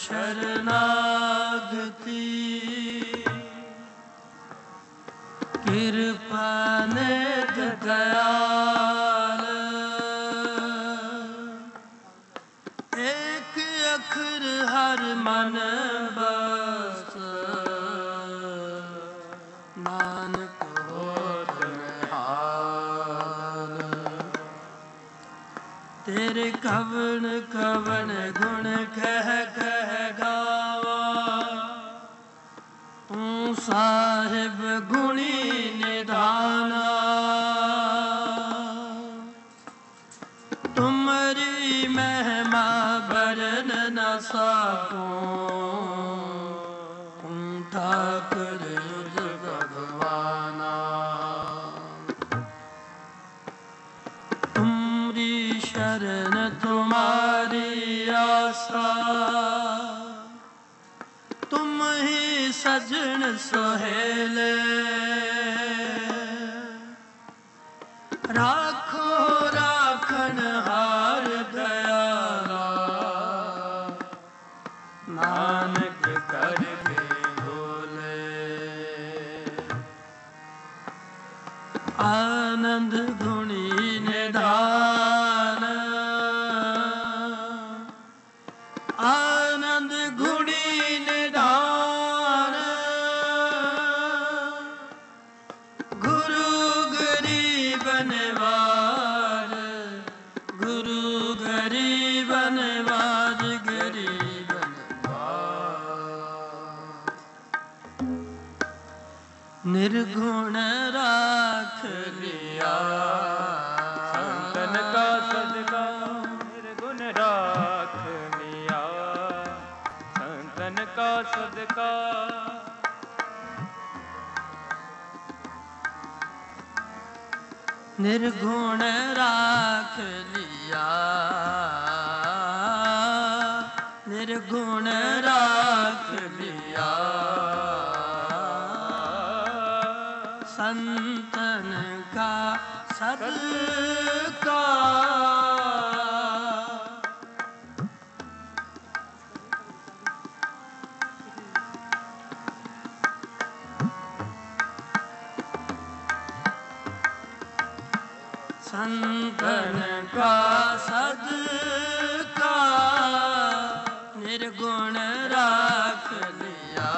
शरणागति कृपा निध दयाल एक अखर हर मन बस नानक होत निहाल। तेरे कवन कवन गुण कह कह गावा तू साहिब गुणी निधाना। तुमरी महिमा बरन न सकूं ठाकुर भगवाना। तुमरी शरण तुम्हारी आशा तुम ही सजन सोहेले। राखो राखन हार दयाला नानक कर के बोले। आनंद गुणी निधान आनंद गुणी निधान। गुरु गरीब नवाज गुरु गरीब नवाज गरीब नवाज। निर्गुण राख लिया संतन का सदका निर्गुण राख लिया संतन का सदका। निर्गुण राख लिया निर्गुण राख लिया। संतन का सदका संतन का सदका निर्गुण राख लिया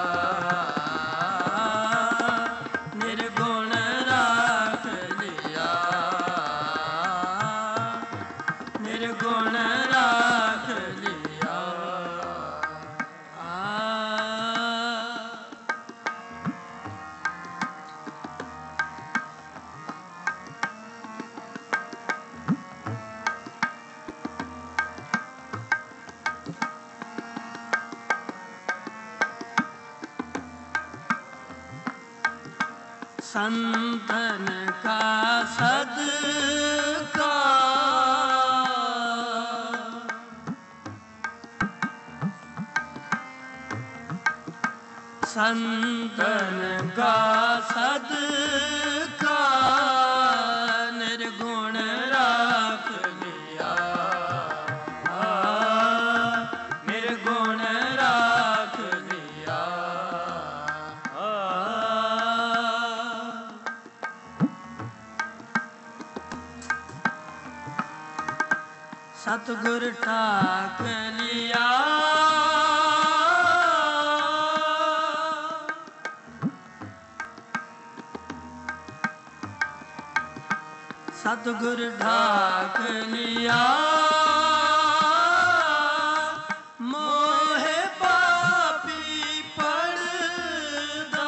निर्गुण राख लिया निर्गुण राख लिया। संतन का सदका संतन का सदका निर्गुण राख लिया निर्गुण राख लिया। सतगुर ठाक लिया सतगुर ठाक लिया। मोहे पापी पड़दा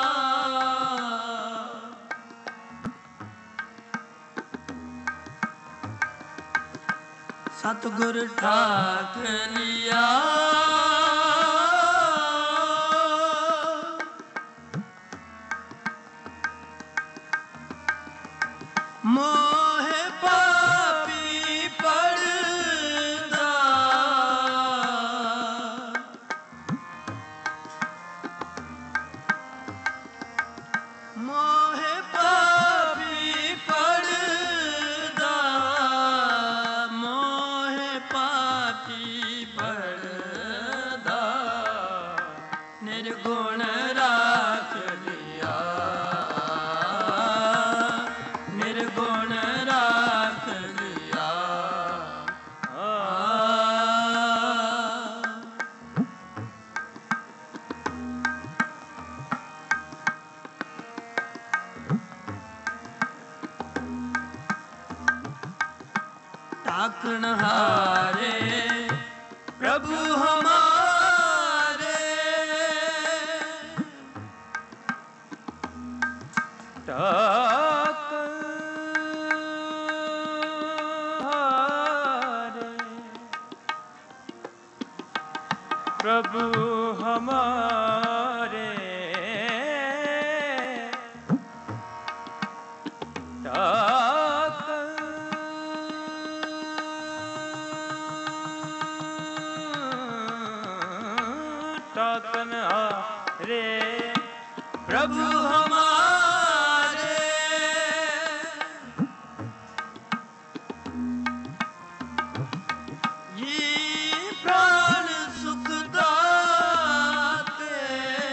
सतगुर ठाक लिया। मोहे पापी पड़दा मोहे पापी पड़दा मोहे पापी पड़दा। आखण हारे प्रभु हमारे प्रभु हमारे ताकन हारे प्रभु हमारे ये प्राण सुख दाते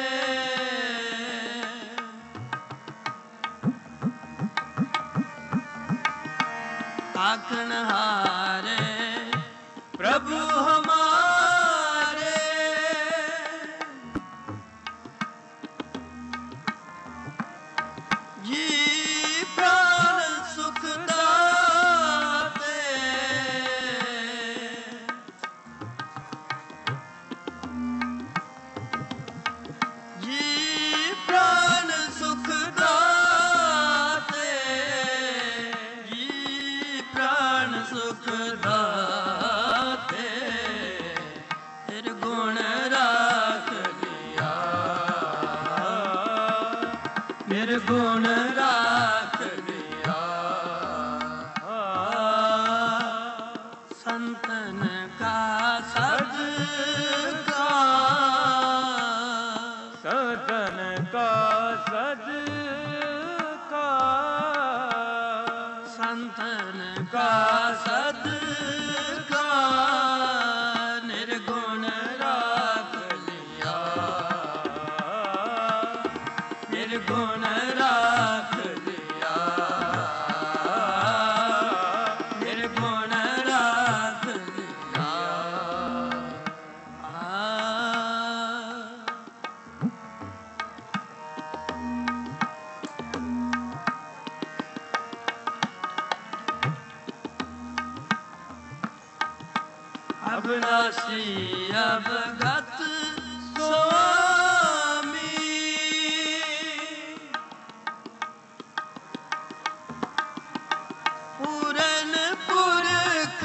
आखण हारे प्रभु हमारे ये प्राण सुख दाते ये प्राण सुख दाते ये प्राण सुख दाते तेरे गुण राख लिया मेरे गुण राख लिया संतन का सदका सदन का सदका संतन का सदका निर्गुण राख लिया निर्गुण राख लिया निर्गुण राख लिया अविनाशी अवगत स्वामी पूरन पुरख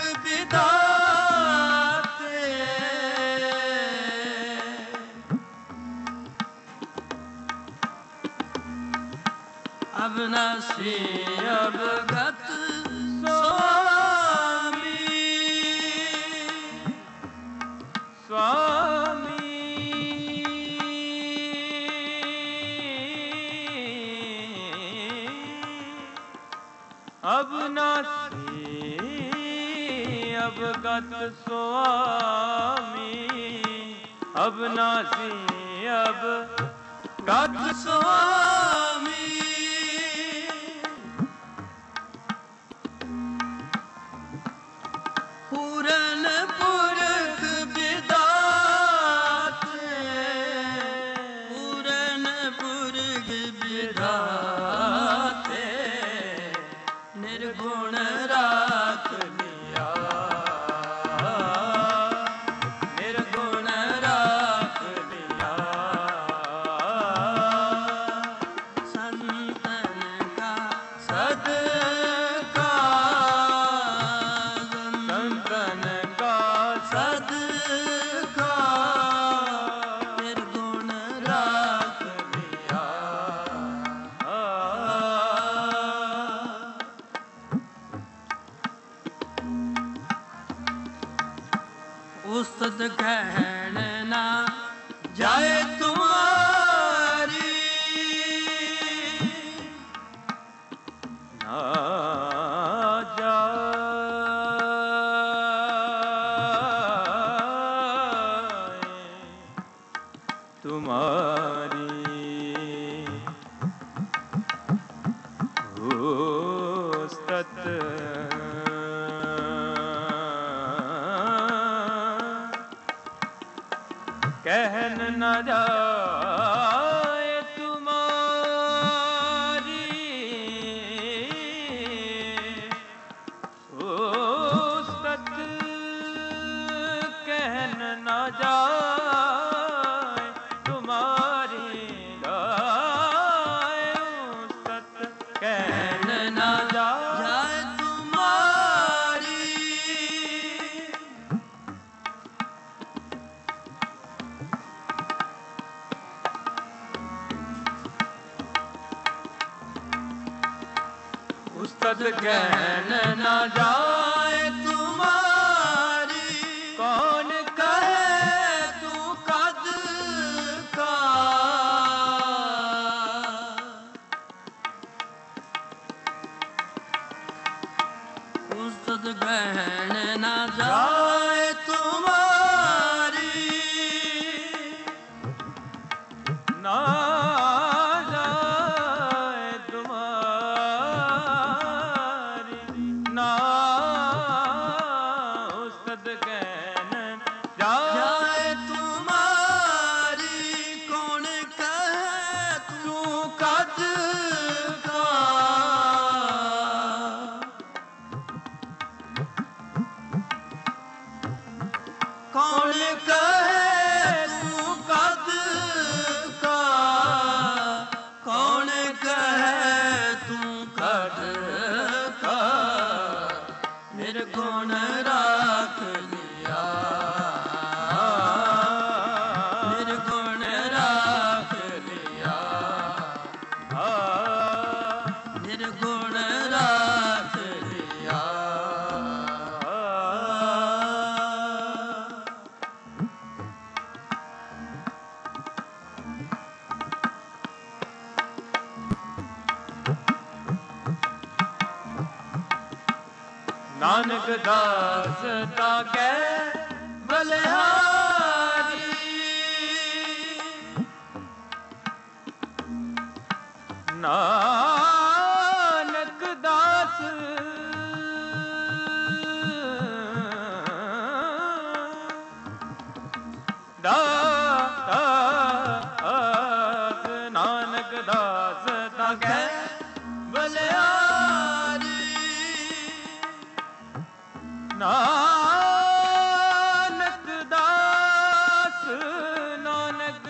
विधाते अविनाशी अवगत स्वामी स्वामी अविनाशी अवगत स्वामी अविनाशी अवगत स्वामी पूरन पुरख विधाते पूरन पुरख विधाते निर्गुण राख लिया निर्गुण राख लिया संतन का सदका संतन का सदका निर्गुण राख लिया उस्तत कहन ना जाए तुम्हारी ना जाए तुम्हारी उस्तत कहन न जाए तुम्हारी उस्तत ਉਸਤਤ ਕਹਿਨ ਨਾ ਜਾਏ ਤੁਮਾਰੀ, ਕੌਣ ਕਹੇ ਤੂੰ ਕਦ ਕਾ। ਉਸਤਤ ਕਹਿਨ ਨਾ ਜਾਏ ਤੁਮਾਰੀ, ਨਾ ਜਾਏ ਤੁਮਾਰੀ, ਨਾ ਉਸਤਤ ਕਹਿਨ ਜਾਏ ਤੁਮਾਰੀ, ਕੌਣ ਕਹੇ ਤੂੰ ਕਦ ਕਾ। ਕੌਣ ਕਹੇ ਤੂੰ ਕਦ ਕਾ, ਕੌਣ ਕਹੇ ਤੂੰ ਕਦ ਕਾ। ਨਿਰਗੁਣ ਰਾਖ ਲਿਆ, ਨਿਰਗੁਣ ਰਾਖ ਲਿਆ, ਨਿਰਗੁਣ ਰਾਖ ਲਿਆ। ਨਾਨਕ ਦਾਸ ਤਾ ਕਹਿ ਬਲਿਹਾਰੀ, ਨਾਨਕ ਦਾਸ ਨਾਨਕ ਦਾਸ ਤਾ ਕਹਿ ਬਲਿਹਾਰੀ, ਨਾਨਕ ਦਾਸ, ਨਾਨਕ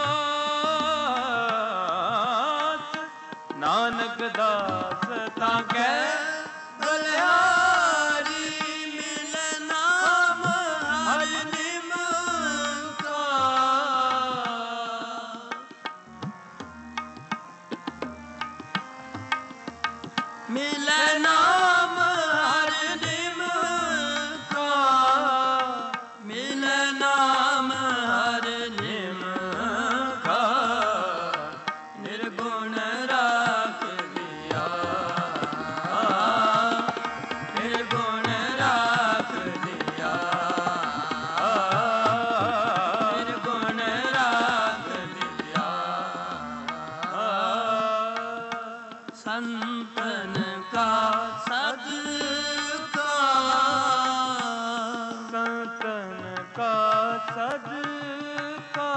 ਦਾਸ, ਨਾਨਕ ਦਾਸ ਤਾਂ ਕਹਿ ਬਲਿਹਾਰੀ। ਮਿਲੇ ਨਾਮ ਹਰ ਨਿਮ ਕਾ, ਮਿਲੇ ਨਾਮ ਹਰ ਨਿਮ ਕਾ, ਮਿਲੇ ਨਾਮ ਹਰ ਨਿਮ ਕਾ। ਨਿਰਗੁਣ ਰਾਖ ਲਿਆ, ਨਿਰਗੁਣ ਰਾਖ ਲਿਆ, ਨਿਰਗੁਣ ਰਾਖ ਲਿਆ। ਸੰਤਨ ਕਾ ਸਦਕਾ, ਸੰਤਨ ਕਾ ਸਦਕਾ,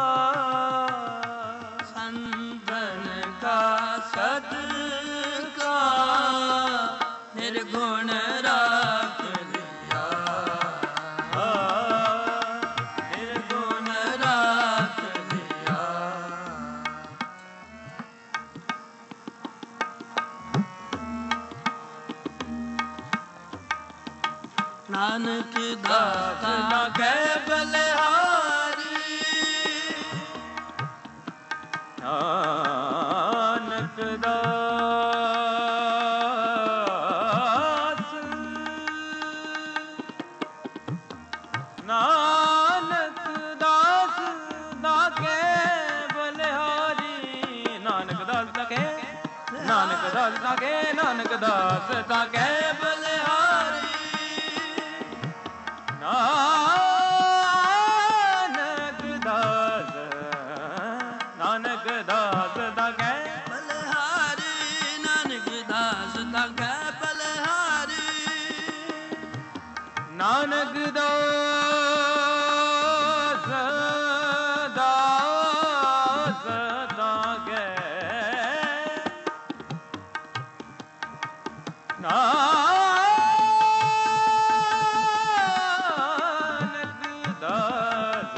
ਸੰਤਨ ਕਾ ਸਦਕਾ। ਨਿਰਗੁਣ ਰਾਖ ਲਿਆ, ਨਿਰਗੁਣ ਰਾਖ ਲਿਆ। ਨਾਨਕ ਦਾਤਾ ਕਹਿ ਬਲਿਹਾਰੀ, ਨਾਨਕ ਦਾਸ, ਨਾਨਕ ਦਾਸ ਦਾ ਕਹਿ ਬਲਿਹਾਰੀ, ਨਾਨਕ ਦਾਸ ਦਾ ਕਹਿ, ਨਾਨਕ ਦਾਸ ਦਾ ਕਹਿ, ਨਾਨਕ ਦਾਸ ਦਾ ਕਹਿ ਬਲਿਹਾਰੀ। ਨਾਨਕ ਦਾਸ, ਨਾਨਕ ਦਾਸ ਦਾ ਕਹਿ ਬਲਿਹਾਰੀ, ਨਾਨਕ ਦਾਸ ਦਾ ਕਹਿ ਬਲਿਹਾਰੀ। ਨਾਨਕ ਦਾਸ, ਦਾਸ ਦਾ ਕਹਿ, ਨਾਨਕ ਦਾਸ,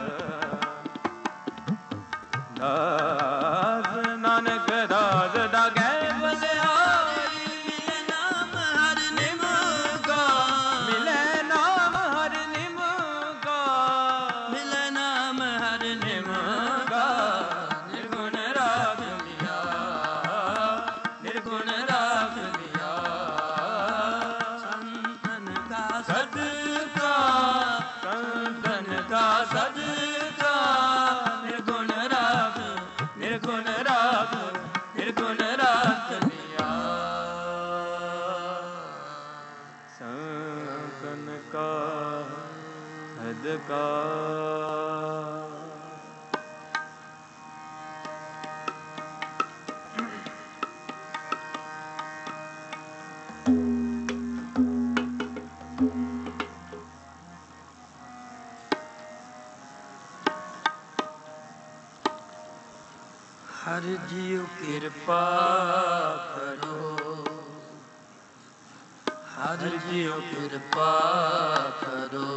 ਦਾਸ, ਨਾਨਕ ਦਾਸ ਦਾ ਕਹਿ ਬਲਿਹਾਰੀ। ਮਿਲੇ ਨਾਮ ਹਰ ਨਿਮ ਕਾ, ਮਿਲੇ ਨਾਮ ਹਰਿ ਨਿਮ ਕਾ, ਮਿਲੇ ਨਾਮ ਹਰ ਨਿਮ ਕਾ। ਨਿਰਗੁਣ ਰਾਖ ਲਿਆ, ਨਿਰਗੁਣ ਰਾਖ ਲਿਆ, ਹਰ ਜੀਉ ਕਿਰਪਾ ਕਰੋ, ਹਰ ਜੀਉ ਕਿਰਪਾ ਕਰੋ,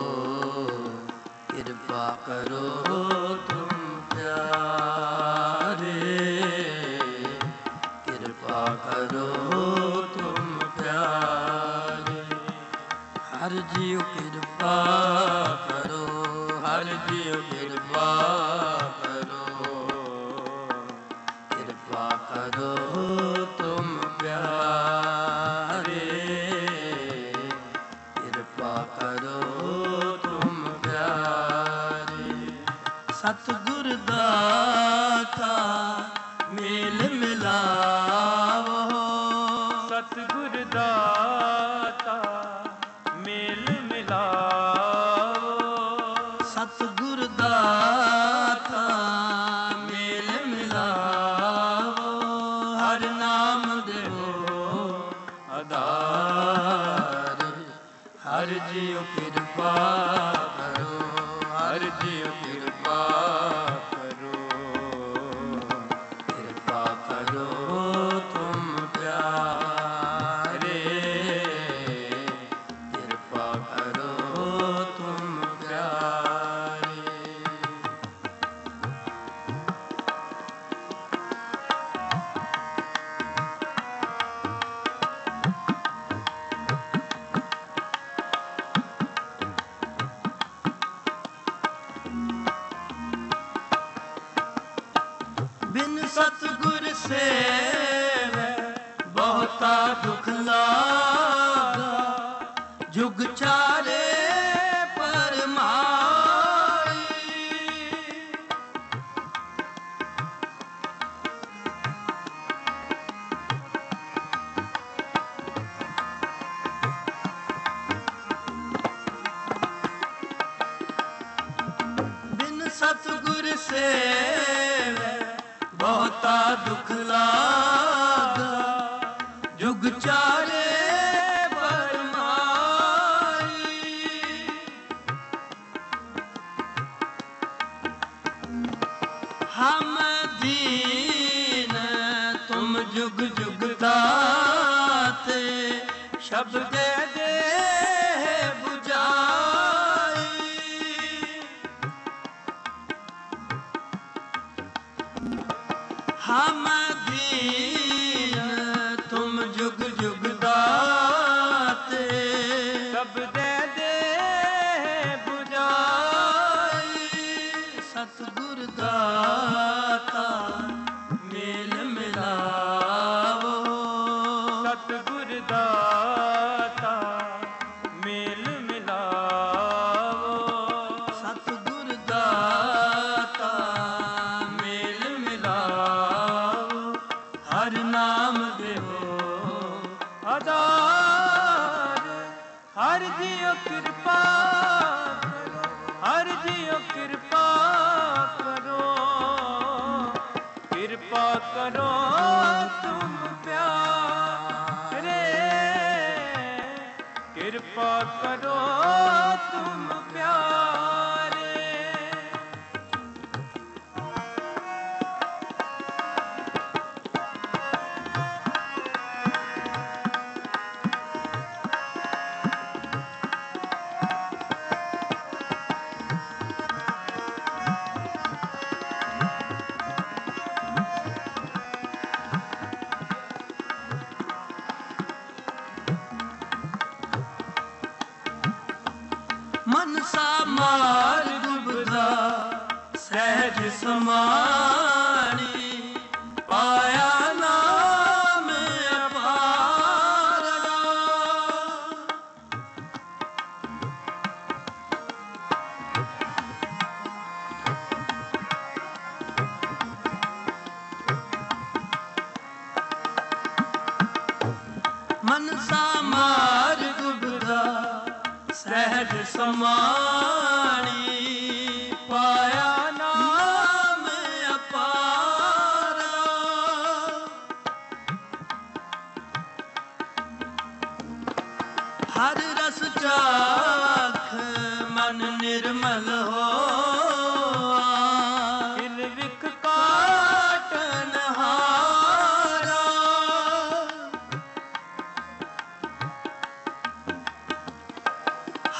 ਕਿਰਪਾ ਕਰੋ ਤੁਮ ਪਿਆਰੇ, ਕਿਰਪਾ ਕਰੋ ਤੁਮ ਪਿਆਰੇ। ਹਰ ਜੀਉ ਕਿਰਪਾ ਕਰੋ, ਹਰ ਜੀਉ ਕਿਰਪਾ ਕਰੋ, ਕਿਰਪਾ ਕਰੋ ਤੁਮ ਪਿਆਰੇ, ਕਿਰਪਾ ਕਰੋ ਤੁਮ ਪਿਆਰੇ। ਸਤਿਗੁਰ ਦਾਤਾ ਮੇਲ ਮਿਲਾਵੋ, ਸਤਿਗੁਰ ਦਾਤਾ ਮੇਲ ਮਿਲਾਵੋ, ਸਤਿਗੁਰ ਦਾਤਾ ਮੇਲ ਮਿਲਾਵੋ, ਹਰਿ ਨਾਮ ਦੇਵੋ ਆਧਾਰ। ਹਰਿ ਜੀਉ ਕਿਰਪਾ ਕਰੋ, ਹਰਿ ਜੀਉ ਕਿਰਪਾ ਕਰੋ, ਕਿਰਪਾ ਕਰੋ ਤੁਮ ਪਿਆਰੇ, ਕਿਰਪਾ ਕਰੋ ਤੁਮ ਪਿਆਰੇ। ਬਿਨ ਸਤਿਗੁਰ ਸੇਵੈ ਬਹੁਤਾ ਦੁਖ ਲਾਗਾ, ਜੁਗ ਚਾਰੇ ਪਰਮਾਈ। ਬਿਨ ਸਤਿਗੁਰ ਸੇਵੈ ਬਹੁਤਾ ਦੁਖ ਲਾਗਾ, ਜੁਗ ਚਾਰੇ ਪਰਮਾਈ। ਹਮ ਦੀਨ ਤੁਮ ਜੁਗ ਜੁਗ ਦਾਤੇ, ਸ਼ਬਦੇ ਦੇ ਬੁਝਾਈ। ਹਮ ਦੀਨ ਤੁਮ ਜੁਗ ਜੁਗ ਦਾਤੇ, ਸ਼ਬਦੇ ਦੇ ਬੁਝਾਈ। ਸਤਿਗੁਰ ਦਾਤਾ ਮੇਲ ਮਿਲਾਵੋ, ਸਤਿਗੁਰ ਦਾਤਾ ਮੇਲ ਮਿਲਾਵੋ, ਸਤਿਗੁਰ ਦਾਤਾ ਮੇਲ ਮਿਲਾਵੋ, ਹਰਿ ਨਾਮ ਦੇਵੋ ਆਧਾਰ। ਹਰਿ ਜੀਉ ਕਿਰਪਾ ਕਰੋ, ਹਰਿ ਜੀਉ ਕਿਰਪਾ ਕਰੋ, ਕਿਰਪਾ ਕਰੋ ਤੁਮ ਪਿਆਰੇ, ਕਿਰਪਾ ਕਰੋ ਤੁਮ ਪਿਆਰੇ। ਮਨਸਾ ਮਾਰਗ ਬੁਧਾ ਸਹਿਜ ਸਮਾਣੀ, ਪਾਇਆ ਨਾਮ ਅਪਾਰਾ। ਮਨਸਾ ਮਾਰਗ ਬੁਧਾ ਸਹਿਜ ਸਮਾਣੀ, ਪਾਇਆ ਨਾਮ ਅਪਾਰਾ। ਹਰ ਰਸ ਚਾਖ ਮਨ ਨਿਰਮਲ ਹੋਆ, ਹਿਲ ਵਿਖ ਕਾਟ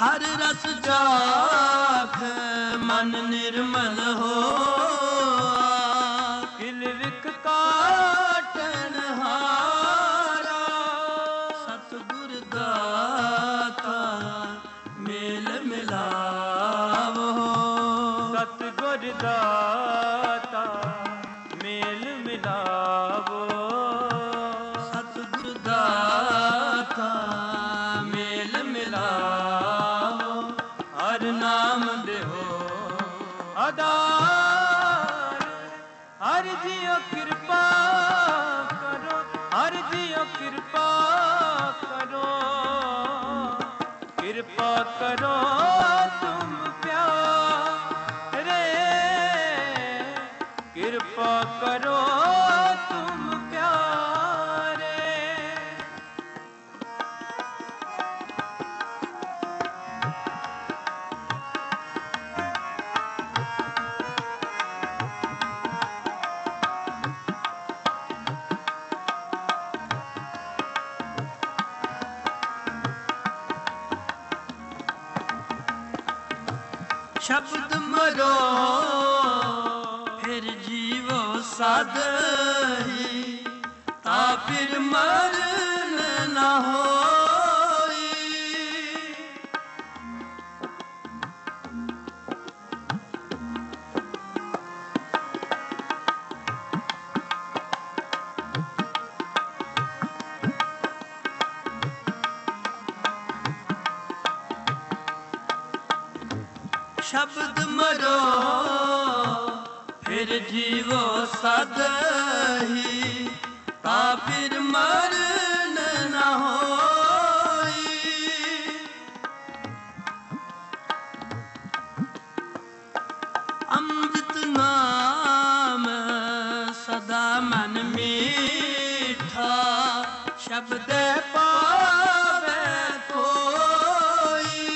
ਹਰ ਰਸ ਚਾਖ ਮਨ ਨਿਰਮਲ ਹੋਆ। ਕਿਲ ਵਿਖ ਕਾਟਨ ਹਾਰਾ ਸਤਿਗੁਰ ਦਾਤਾ ਮੇਲ ਮਿਲਾਵੋ। ਸਤਿਗੁਰ ਦਾਤਾ ਮੇਲ ਮਿਲਾਵੋ। ਸਤਿਗੁਰ ਦਾਤਾ ਮੇਲ ਮਿਲਾਵੋ। ਹਰ ਨਾਮ ਦੇਹੋ ਆਧਾਰ। ਹਰ ਜੀਓ ਕਿਰਪਾ ਕਰੋ, ਹਰ ਜੀਓ ਕਿਰਪਾ ਕਰੋ। ਕਿਰਪਾ ਕਰੋ ਤੁਮ ਪਿਆਰੇ, ਕਿਰਪਾ ਕਰੋ ਤੁਮ ਪਿਆਰੇ। ਸ਼ਬਦ ਮਰੋ ਫਿਰ ਜੀਵੋ ਸਦ ਹੀ, ਤਾਂ ਫਿਰ ਮਰਨ ਨਾ ਹੋਈ। ਸ਼ਬਦ ਮਰੋ ਫਿਰ ਜੀਵੋ ਸਦ ਹੀ, ਤਾਂ ਫਿਰ ਮਰਨ ਨਾ ਹੋਈ। ਅੰਮ੍ਰਿਤ ਨਾਮ ਸਦਾ ਮਨ ਮੀਠਾ, ਸ਼ਬਦੇ ਪਾਵੇ ਕੋਈ।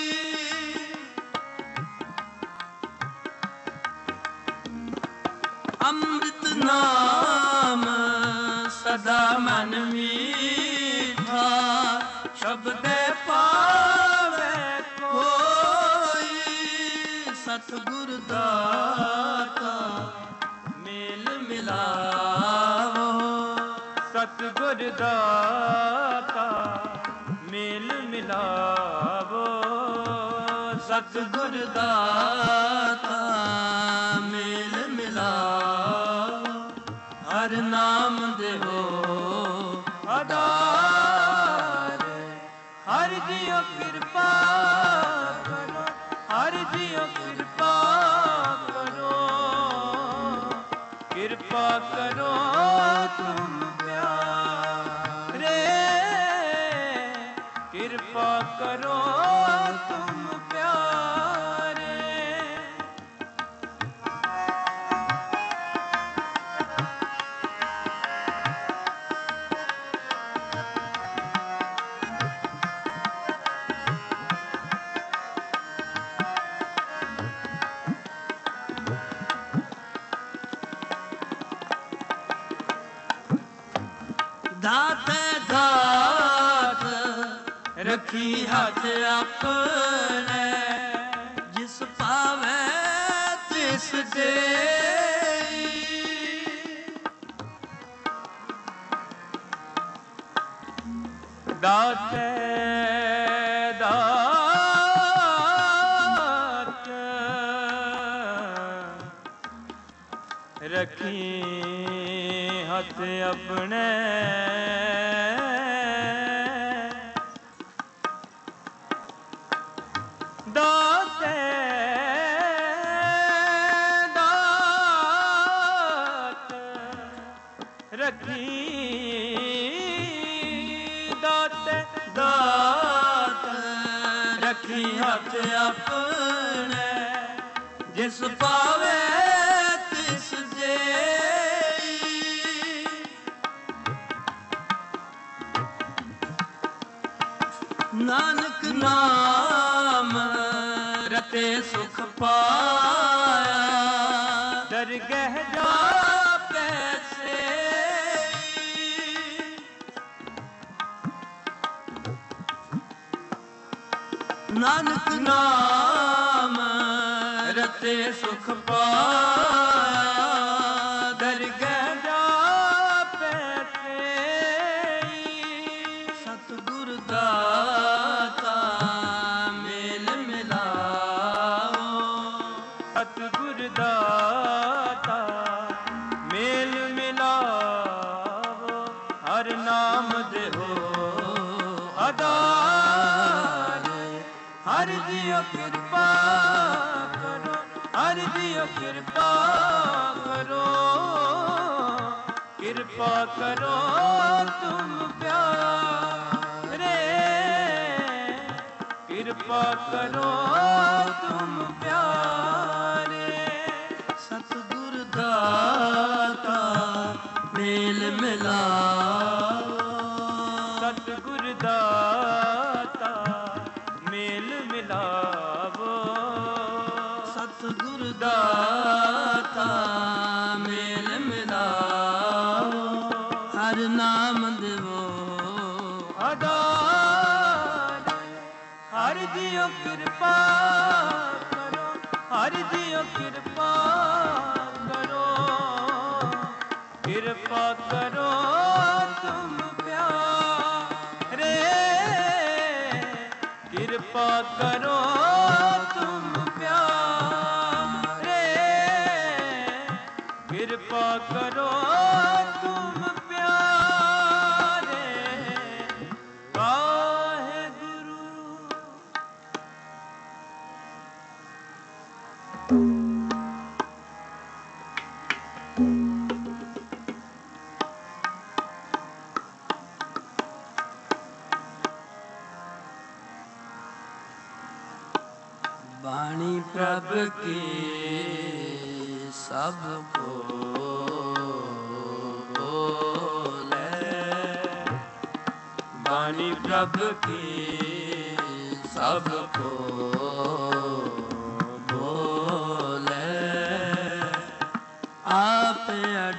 ਅੰਮ੍ਰਿਤ ਨਾਮ ਸਦਾ ਮਨ ਮੀਠਾ, ਸ਼ਬਦੇ ਪਾਵੇ ਕੋਈ। ਸਤਿਗੁਰ ਦਾਤਾ ਮੇਲ ਮਿਲਾਵੋ। ਸਤਿਗੁਰ ਦਾਤਾ ਮੇਲ ਮਿਲਾਵੋ। ਸਤਿਗੁਰ ਦਾਤਾ ਮੇਲ ਮਿਲਾਵੋ। ਹਰ ਨਾਮ ਦੇਹੋ ਆਧਾਰ। ਹਰ ਜੀਓ ਕਿਰਪਾ ਕਰੋ, ਹਰ ਜੀਓ ਕਿਰਪਾ ਕਰੋ। ਕਿਰਪਾ ਕਰੋ ਤੁਮ ਪਿਆਰੇ, ਕਿਰਪਾ ਕਰੋ ਤੁਮ ਪਿਆਰੇ। ਦਾਤੇ ਦਾਤ ਰੱਖੀ ਹੱਥ ਆਪਣੇ, ਜਿਸ ਪਾਵੇ ਤਿਸ ਦੇਈ। ਦਾਤੇ ਦਾਤ ਰੱਖੀ ਹੱਥ ਆਪਣੇ, ਦਾਤੇ ਦਾਤ ਰੱਖੀ, ਦਾਤੇ ਦਾਤ ਰੱਖੀ ਹੱਥ ਆਪਣੇ, ਜਿਸ ਪਾਵੇ ਤਿਸ ਦੇਈ। ਨਾਨਕ ਨਾਮ ਰਤੇ ਸੁਖ ਪਾਇਆ, ਦਰਗਹਿ ਜਾ ਪੈਸੇ। ਨਾਨਕ ਨਾਮ ਰਤੇ ਸੁਖ ਪਾਇਆ, ਦਰਗਹਿ ਜਾਪੈ ਸੇਈ, ਸਤਿਗੁਰ ਦਾਤਾ ਮੇਲ ਮਿਲਾਓ, ਸਤਿਗੁਰ ਦਾਤਾ ਮੇਲ ਮਿਲਾਵੋ, ਹਰ ਨਾਮ ਦੇਹੋ ਆਧਾਰ, ਹਰ ਜੀਓ ਕਿਰਪਾ ਕਰੋ, ਹਰ ਜੀਓ ਕਿਰਪਾ ਕਰੋ, ਕਿਰਪਾ ਕਰੋ ਤੁਮ ਪਿਆਰੇ, ਕਿਰਪਾ ਕਰੋ ਤੁਮ ਪਿਆਰੇ, ਸਤਿਗੁਰ ਦਾਤਾ ਮੇਲ ਮਿਲਾਓ, ਸਤਿਗੁਰ ਦਾਤਾ ਮੇਲ ਮਿਲਾਵੋ, ਸਤਿਗੁਰ ਦਾਤਾ ਮੇਲ ਮਿਲਾਓ, ਹਰ ਨਾਮ ਦੇਵੋ ਆਧਾਰ, ਹਰ ਜੀਓ ਕਿਰਪਾ ਕਰੋ, ਹਰ ਜੀਓ ਕਿਰਪਾ ਕਰੋ, ਕਿਰਪਾ ਕਰੋ ਤੁਮ ਪਿਆਰੇ, ਕਿਰਪਾ ਕਰੋ ਤੁਮ ਪਿਆਰੇ, ਕਿਰਪਾ ਕਰੋ ਤੁਮ ਪਿਆਰੇ, ਵਾਹਿਗੁਰੂ। ਬਾਣੀ ਪ੍ਰਭ ਕੀ ਸਭ ਕੋ ਬੋਲੇ, ਬਾਣੀ ਪ੍ਰਭ ਕੀ ਸਭ ਕੋ ਬੋਲੇ, ਆਪ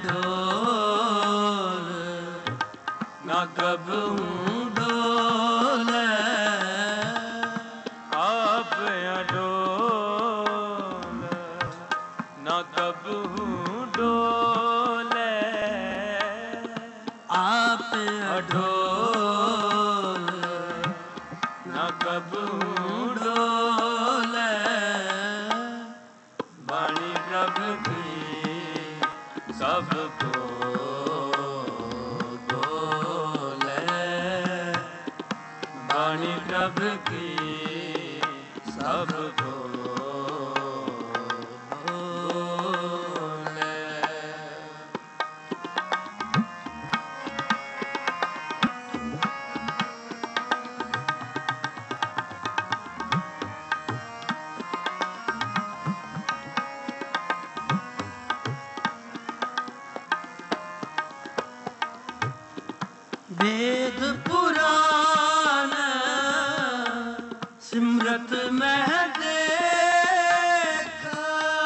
ਅਡੋਲ ਨਾ ਕਬਹੂ ਡੋਲੇ, ਆਪ ਅਡੋਲ ਨਾ ਕਬਹੂ ਡੋਲੇ, ਆਪ ਅਡੋਲ ਨਾ ਕਬਹੂ ਡੋਲੇ, ਬਾਣੀ ਪ੍ਰਭ ਕੀ ਸਭ ਕੋ ਡੋਲੇ, ਬਾਣੀ ਪ੍ਰਭ ਕੀ ਸਭ ਕੋ ਡੋਲੇ। ਵੇਦ ਪੁਰਾਨ ਸਿਮਰਤ ਮਹਿ ਦੇਖਾ,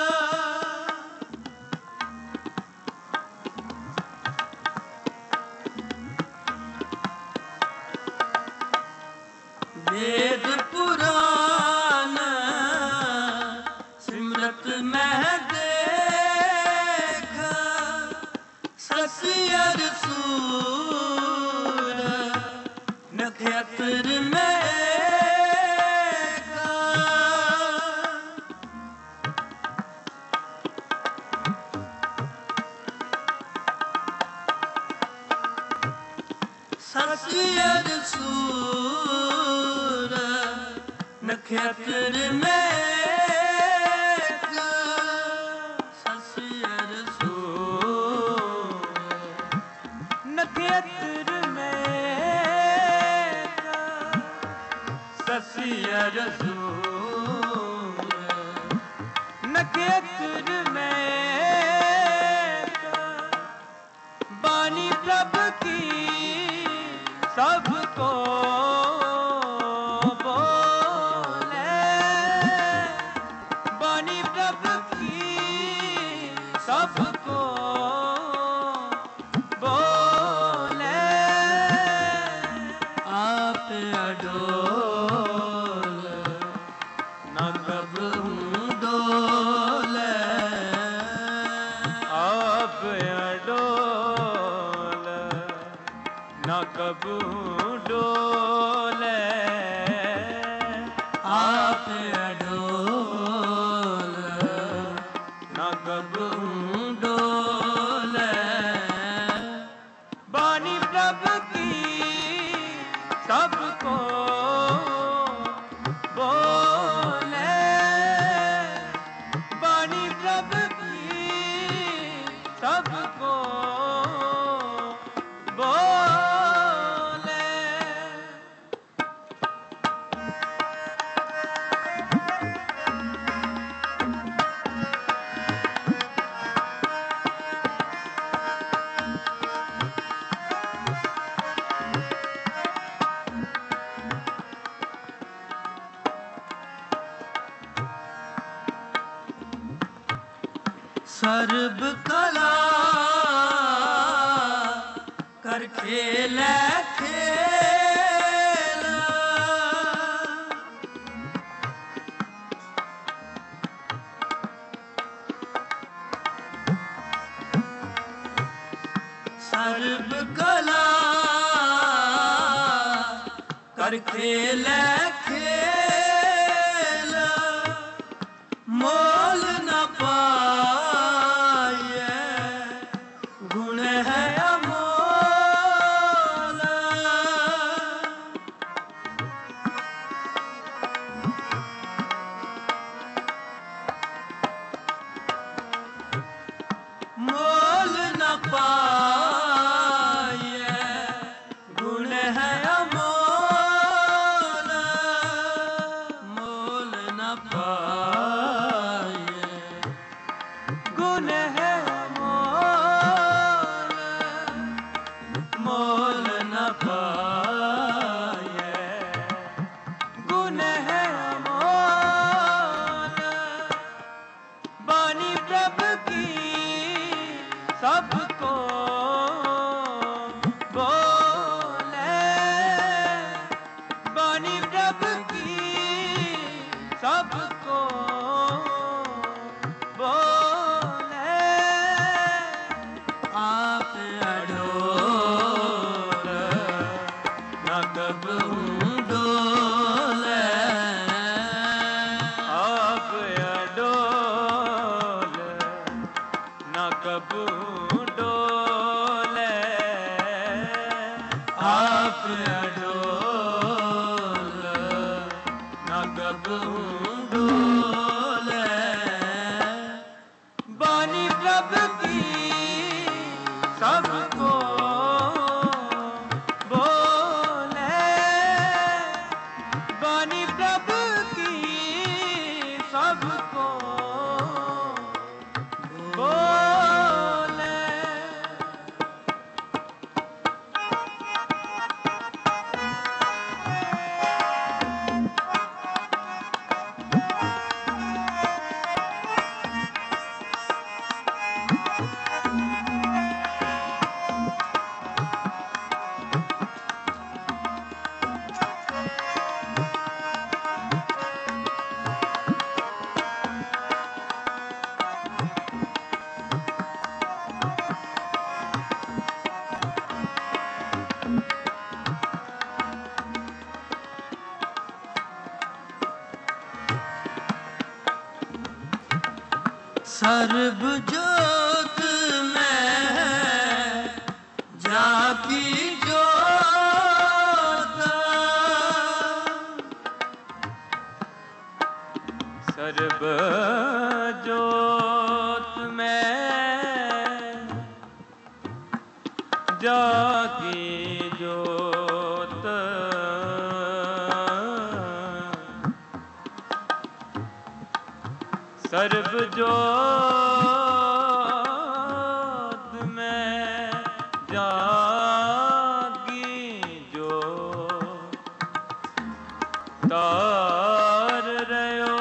ਵੇਦ ਪੁਰਾਨ ਸਿਮਰਤ ਮਹਿ ਦੇਖਾ, ਸਸਿਅਰ ਸੂਰ ਨਖਯਤਰ ਮੇਘਾ, ਸਸਿਅਰ ਸੂਰ ਨਖਯਤਰ ਮੇਘਾ, ਸਸਿਅਰ ਸੂਰ ਨਖਯਤਰ ਮੇਘਾ, ਸਸਿਅਰ ਸੂਰ ਨਖਯਤਰ ਮੇਘਾ, ਬਾਣੀ ਪ੍ਰਭ ਕੀ ਸਭ ਕੋ ਬੋਲੇ, ਬਾਣੀ ਪ੍ਰਭ ਕੀ ਸਭ ਕੋ ਬੋਲੇ, ਆਪ ਅਡੋਲ ਨਾ ਕਬੂ ਡੋਲੇ ਆਪ ਅਡੋਲ ਨਾ ਕਬੂ ਡੋਲੇ ਬਾਣੀ ਪ੍ਰਭ ਕੀ ਸਭ ਕੋ ਬੋਲੇ ਬਾਣੀ ਪ੍ਰਭ ਕੀ ਸਭ ਕੋ ਬੋਲੇ ਸਰਬ ਕਲਾ ਕਰ ਖੇਲੇ ਖੇਲ ਸਰਬ ਕਲਾ ਕਰ ਖੇਲੇ ਖੇਲ ਮੋਲ ਨ ਪਾਏ ਗੁਣ ਹੈ ਅਮੋਲ ਮੋਲ ਨ ਪਾਏ ਗੁਣ ਹੈ ਅਮੋਲ ਮੋਲ ਨ ਪਾਏ ਗੁਣ ਹੈ ਅਮੋਲ ਮੋਲ ਨ ਪਾਏ ਗੁਣ ਹੈ ਅਮੋਲ ਬਾਣੀ ਪ੍ਰਭ ਕੀ ਸਭ ਕੋ ਬੋਲੇ ਬਾਣੀ ਪ੍ਰਭ ਕੀ ਸਭ ਕੋ ਬੋਲੇ ਆਪ ਅਡੋਲ ਨਾ ਕਬੂ ਡੋਲੇ ਆਪ ਅਡੋਲ ਨਾ ਕਬੂ ਡੋਲੇ ਆਪ ਅਡੋਲ ਨਾ ਕਬੂ ਡੋਲੇ ਬਾਣੀ ਪ੍ਰਭ ਕੀ ਸਭ ਕੋ ਬੋਲੇ ਬਾਣੀ ਪ੍ਰਭ ਕੀ ਸਭ ਕੋ ਬੋਲੇ ਸਰਬ ਜੋਤ ਮੈਂ ਜਾਗੀ ਜੋਤ ਸਰਬ ਜੋਤ ਮੈਂ ਜਾਗੀ ਜੋਤ ਸਰਬ ਜੋਤ ਮੈਂ ਜਾਗੀ ਜੋਤ ਤਾਰ ਰਿਓ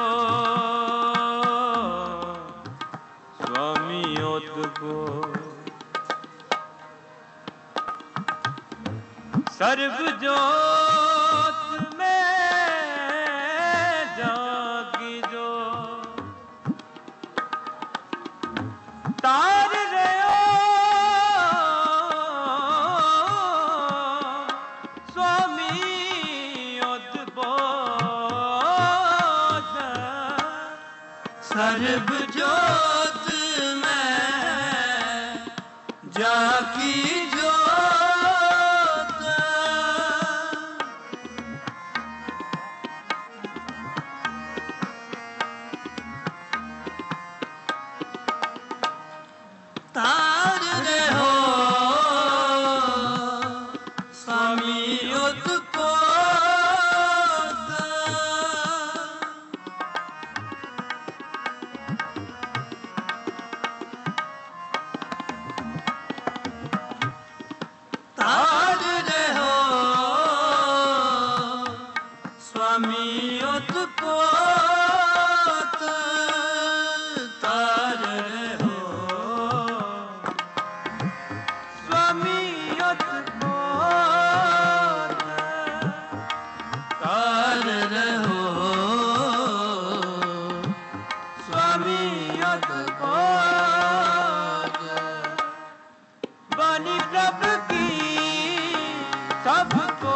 ਸੁਆਮੀ ਓਤ ਕੋ ਸਰਬ ਜੋਤ ਮੈਂ ਜਾਗੀ ਜੋਤ ਤਾਰ ਰਿਓ गर्भ जोत में जाकी जोत तार रहो स्वामी उत्पोत तार रहो स्वामी उत्पोत तार रहो स्वामी उत्पोत तार रहो स्वामी उत्पोत वाणी प्रभु की सबको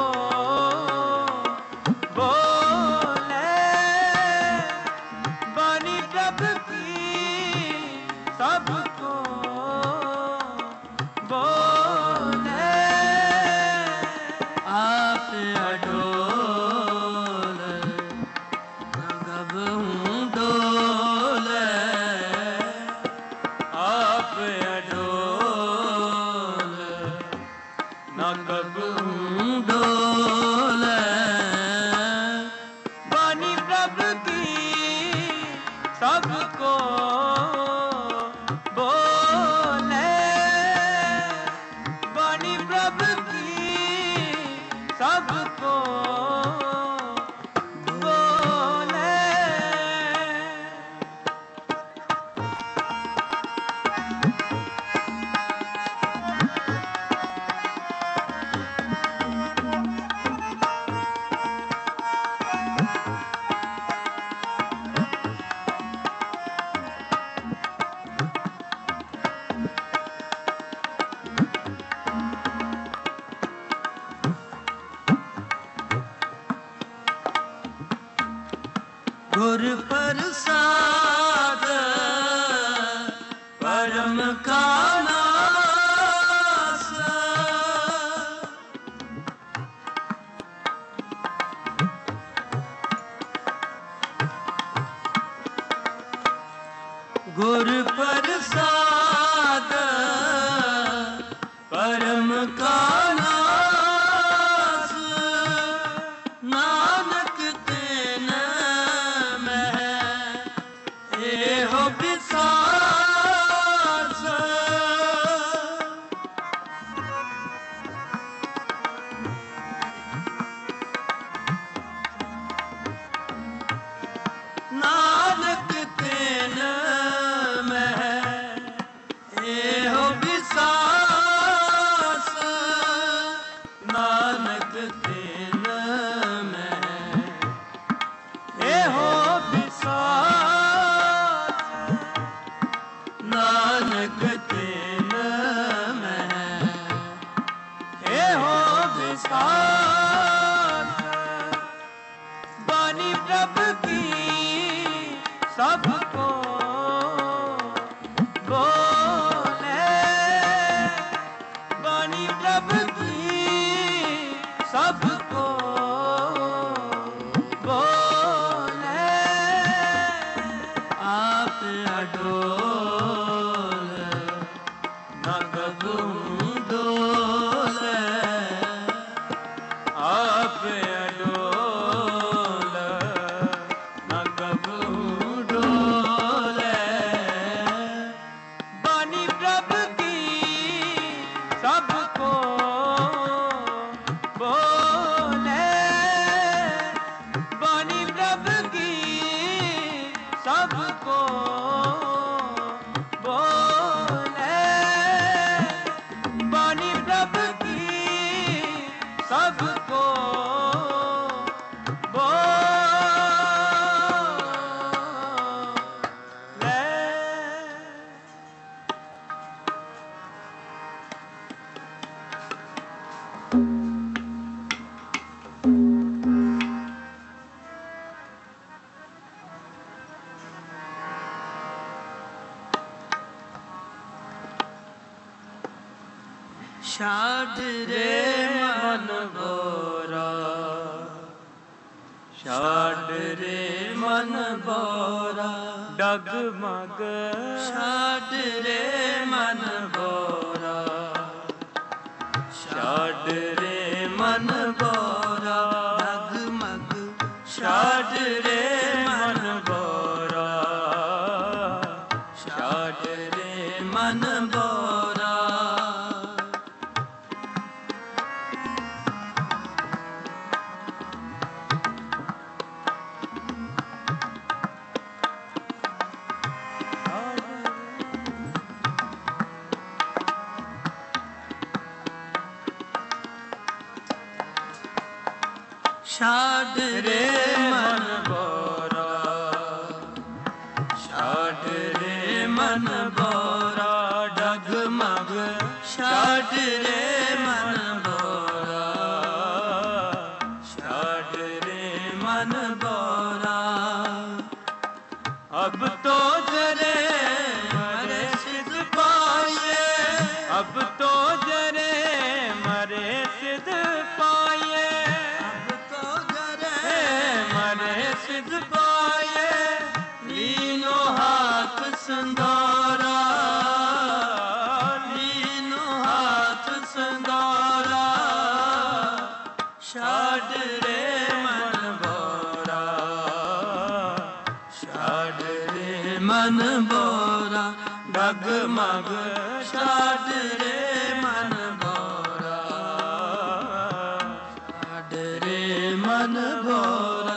बोले वाणी प्रभु की सबको बोले आप अडोल गबहूँ डोल आप अडोल न कबहूँ डोल वाणी प्रभु की सबको बोले वाणी प्रभु की सबको बोले गुर प्रसाद परम का नास गुर प्रसाद परम का नास नानक तेन एहो विसास नानक तेन एहो विसास नानक तेन एहो विसास नानक तेन एहो विसास वाणी प्रभु की सबको बोले वाणी प्रभु की सबको बोले आप अडोल न कबहूँ डोल आप अडोल न कबहूँ डोल वाणी प्रभु की सबको बोले वाणी प्रभु की सबको बोले वाणी प्रभु की सबको बोले रे मन बोरा, छाड़ रे मन बोरा, डगमग छाड़ रे मन बोरा, छाड़ रे मन बोरा, डगमग छाड़ रे मन बोरा, छाड़ रे मन बोरा। छाड़ रे मन बोरा, छाड़ रे मन बोरा, डगमग छाड़ रे मन बोरा, छाड़ रे मन बोरा। अब तो जरे मरे सिद्ध पाए, अब तो जरे मरे सिद्ध पाए, मरे सिद्ध पाए, लीनो हाथ संधारा, लीनो हाथ संधारा, छाड़ रे मन बोरा, छाड़ रे मन बोरा, डगमग छाड़ रे मन बोरा, छाड़ रे मन बोरा।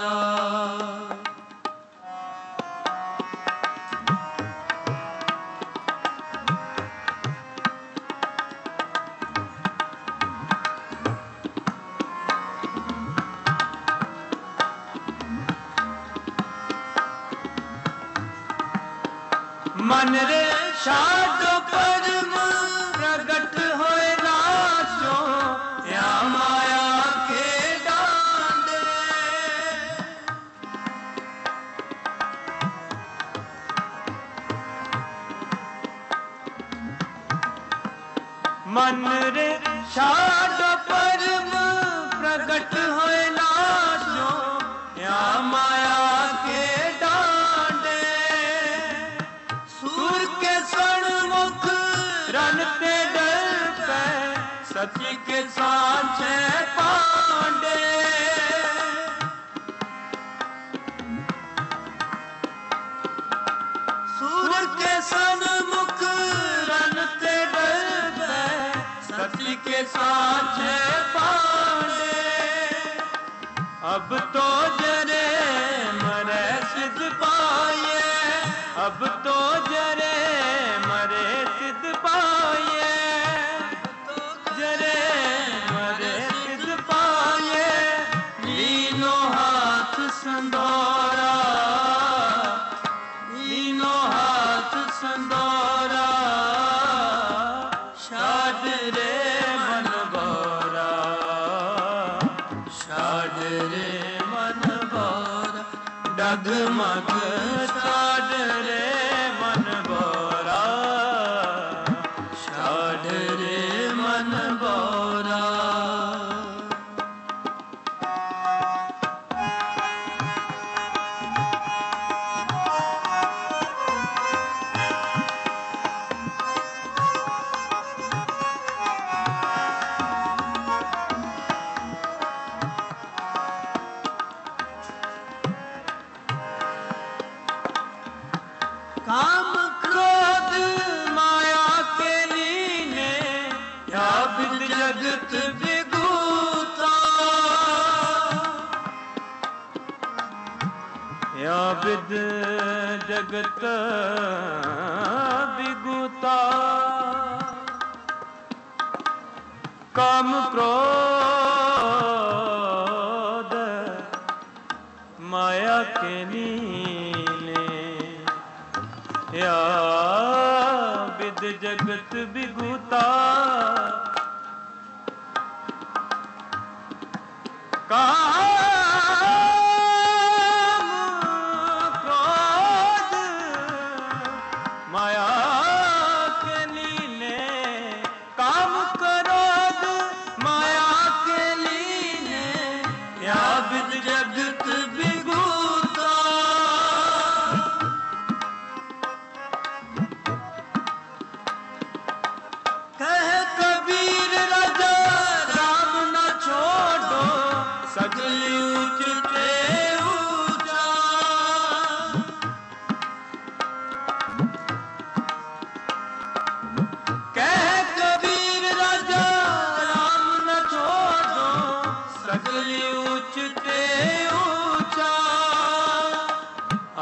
मन रे छाड़ परम प्रगट होए नाचो, या माया के डांडे, मन रे छाड़ परम प्रगट होए नाचो, या माया के डांडे, सूर के सन्मुख रन ते डर पे सती के सांचे पांडे, सूर के सन्मुख रन ते डर पे सती के सांचे पांडे। अब तो जरे मरे सिद्ध पाए, अब तो जरे मरे सिद्ध पाए, जरे मरे सिद्ध पाए, लीनो हाथ संदोरा, लीनो हाथ संदोरा, छाड़ रे मन बोरा, छाड़ रे मन बोरा, डगमग छाड़ रे मन बोरा, छाड़ रे मन बोरा। काम क्रोध माया के लीने, या विद जगत विगूता, या विद जगत विगुता, काम क्रोध माया के नीने, या विद जगत विगुता, काम क्रोध माया के लीने, काम क्रोध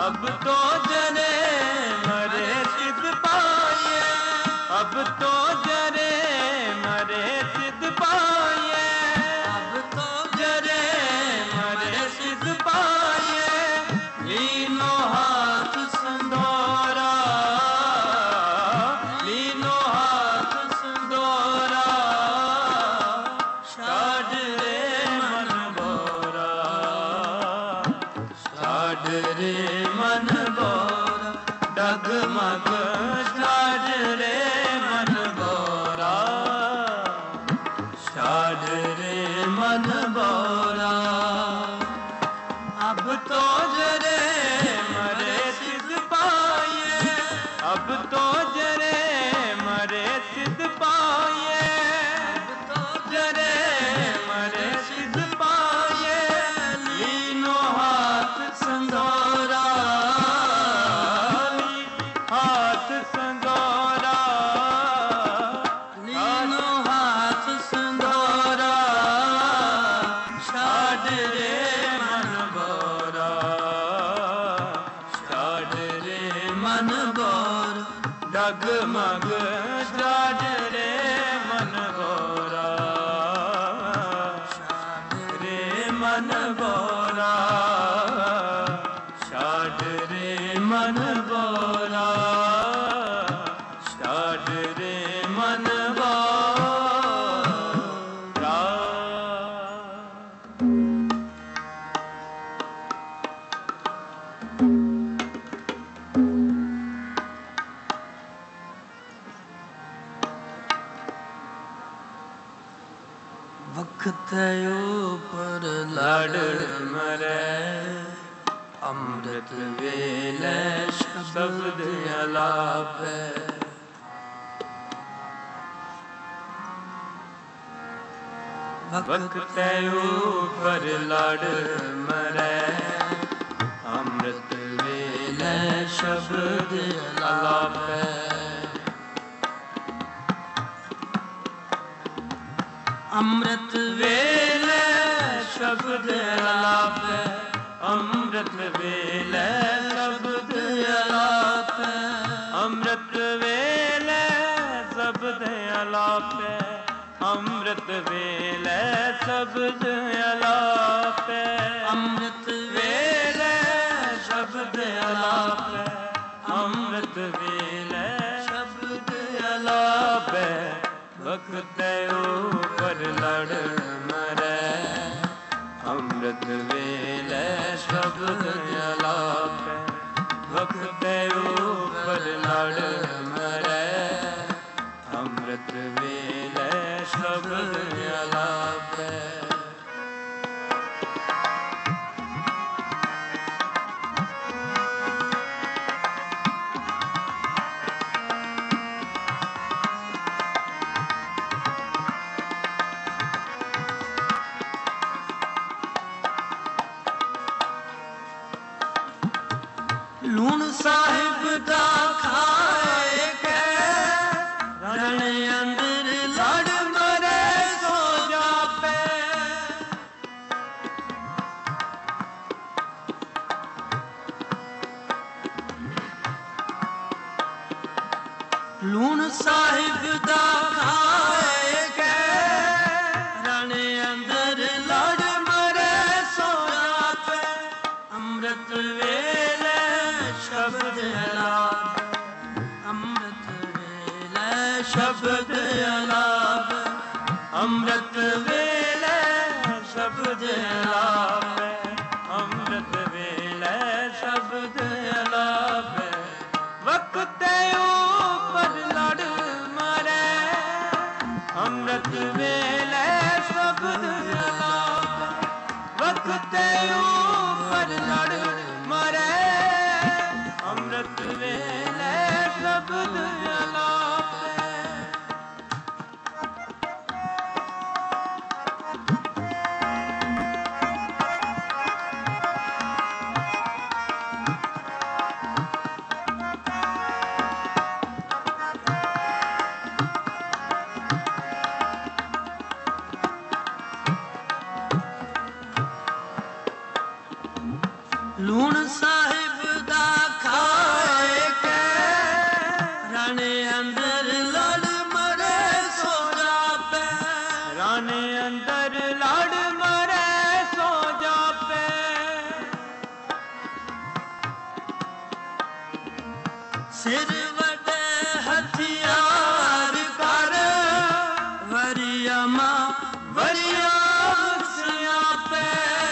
अब तो जरे मरे सिद्ध पाए, अब तो जरे मरे सिद्ध पाए, अब तो जरे मरे सिद्ध पाए। लीनो हाथ संदोरा, लीनो हाथ संदोरा, छाड़ रे मन बोरा, छाड़ रे मन बोरा, डगमग छाड़ रे मन बोरा, छाड़ रे मन बोरा। अब तो जरे मरे सिद्ध पाए, अब तो जरे मरे सिद्ध पाए, अब तो जरे मरे सिद्ध पाए। लीनो हाथ संदोरा, हाथ संगोरा, लीनो हाथ संदोरा, छाड़ रे मन बोरा, छाड़ रे मन बोरा, डगमग छाड़ रे मन गोरा, रे मन बोरा, छाड़ रे मन बोरा, छाड़ रे मन बोरा। वक्त ऊपर लड़ मरे, अमृत वेले शब्द अलाप। वक्त ऊपर लड़ मरे, अमृत वेले शब्द अलाप। अमृत वेले शब्द अलाप, अमृत वेले शब्द अलाप। अमृत वेले शब्द अलाप, अमृत वेले शब्द अलाप, अमृत वेले शब्द अलाप, अमृत वेले शब्द अलाप। वक्त ऊपर लड़ मरे, अमृत वेले शब्द अलाप। वक्त ऊपर लड़ मरे, अमृत वेले शब्द अलाप। लूण साहिब दा खाए के, रण अंदर लड़ मरे सो जापे। लूण साहिब दा खाए के, रण अंदर लड़ मरे सो जापे। अमृत वेले शब्द अलाप, अमृत वेले शब्द अलाप। अमृत वेले शब्द अलाप, अमृत वेले शब्द अलाप। वक्त ऊपर लड़ मरे, अमृत वेले शब्द अलाप। वक्त ऊपर लड़ मरे, अमृत वेले शब्द अलाप। लूण साहिब दा ਰਾਣੇ ਅੰਦਰ ਲੜ ਮਰੇ ਸੋ ਜਾਪੇ ਸਿਰ ਵੱਡੇ ਹਥਿਆਰ ਕਰ ਵਰਿਆ ਮਾਂ ਵਰਿਆ ਸਿਆਪੇ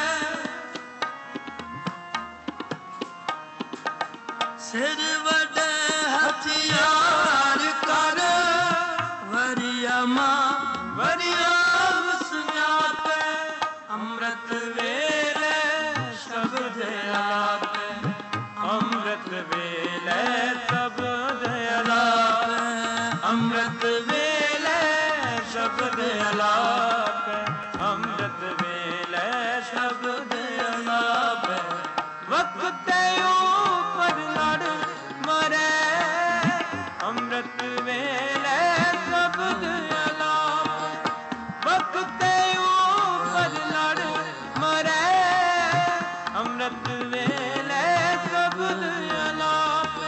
ਸਿਰ ਵੱਡੇ ਹਥਿਆਰ ਕਰ ਵਰਿਆ ਮਾਂ ਵਰਿਆ ਸਿਆਪੇ ਅੰਮ੍ਰਿਤ ਵੇਲੇ ਸ਼ਬਦ ਆਲਾਪੇ ਅੰਮ੍ਰਿਤ ਵੇਲੇ ਸ਼ਬਦ ਆਲਾਪੇ ਅੰਮ੍ਰਿਤ ਵੇਲੇ ਸ਼ਬਦ ਆਲਾਪੇ ਅੰਮ੍ਰਿਤ ਵੇਲੇ ਸ਼ਬਦ ਆਲਾਪੇ ਵਕਤ ਉਪਰ ਲੜ ਮਰੇ ਅੰਮ੍ਰਿਤ ਵੇਲੇ ਸ਼ਬਦ ਆਲਾਪੇ ਵਕਤ ਉਪਰ ਲੜ ਮਰੇ ਅੰਮ੍ਰਿਤ ਵੇਲੇ ਸ਼ਬਦ ਆਲਾਪੇ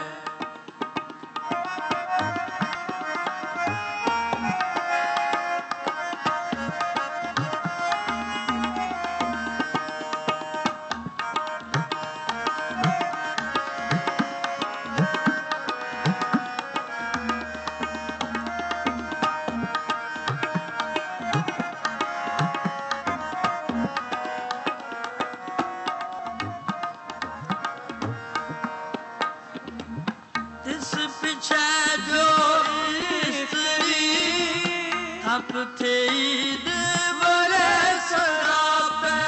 ਤਿਸ ਪਿਛੇ ਜੋ ਇਸਤਰੀ ਥਪ ਥਈ ਦੇ ਬਰੇ ਸਰਾਪੇ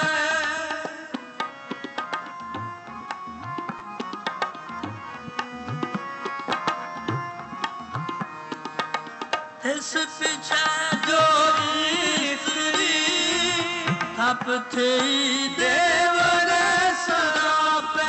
ਤਿਸ ਪਿਛੇ ਜੋ ਇਸਤਰੀ ਥਪ ਥਈ ਦੇ ਬਰੇ ਸਰਾਪੇ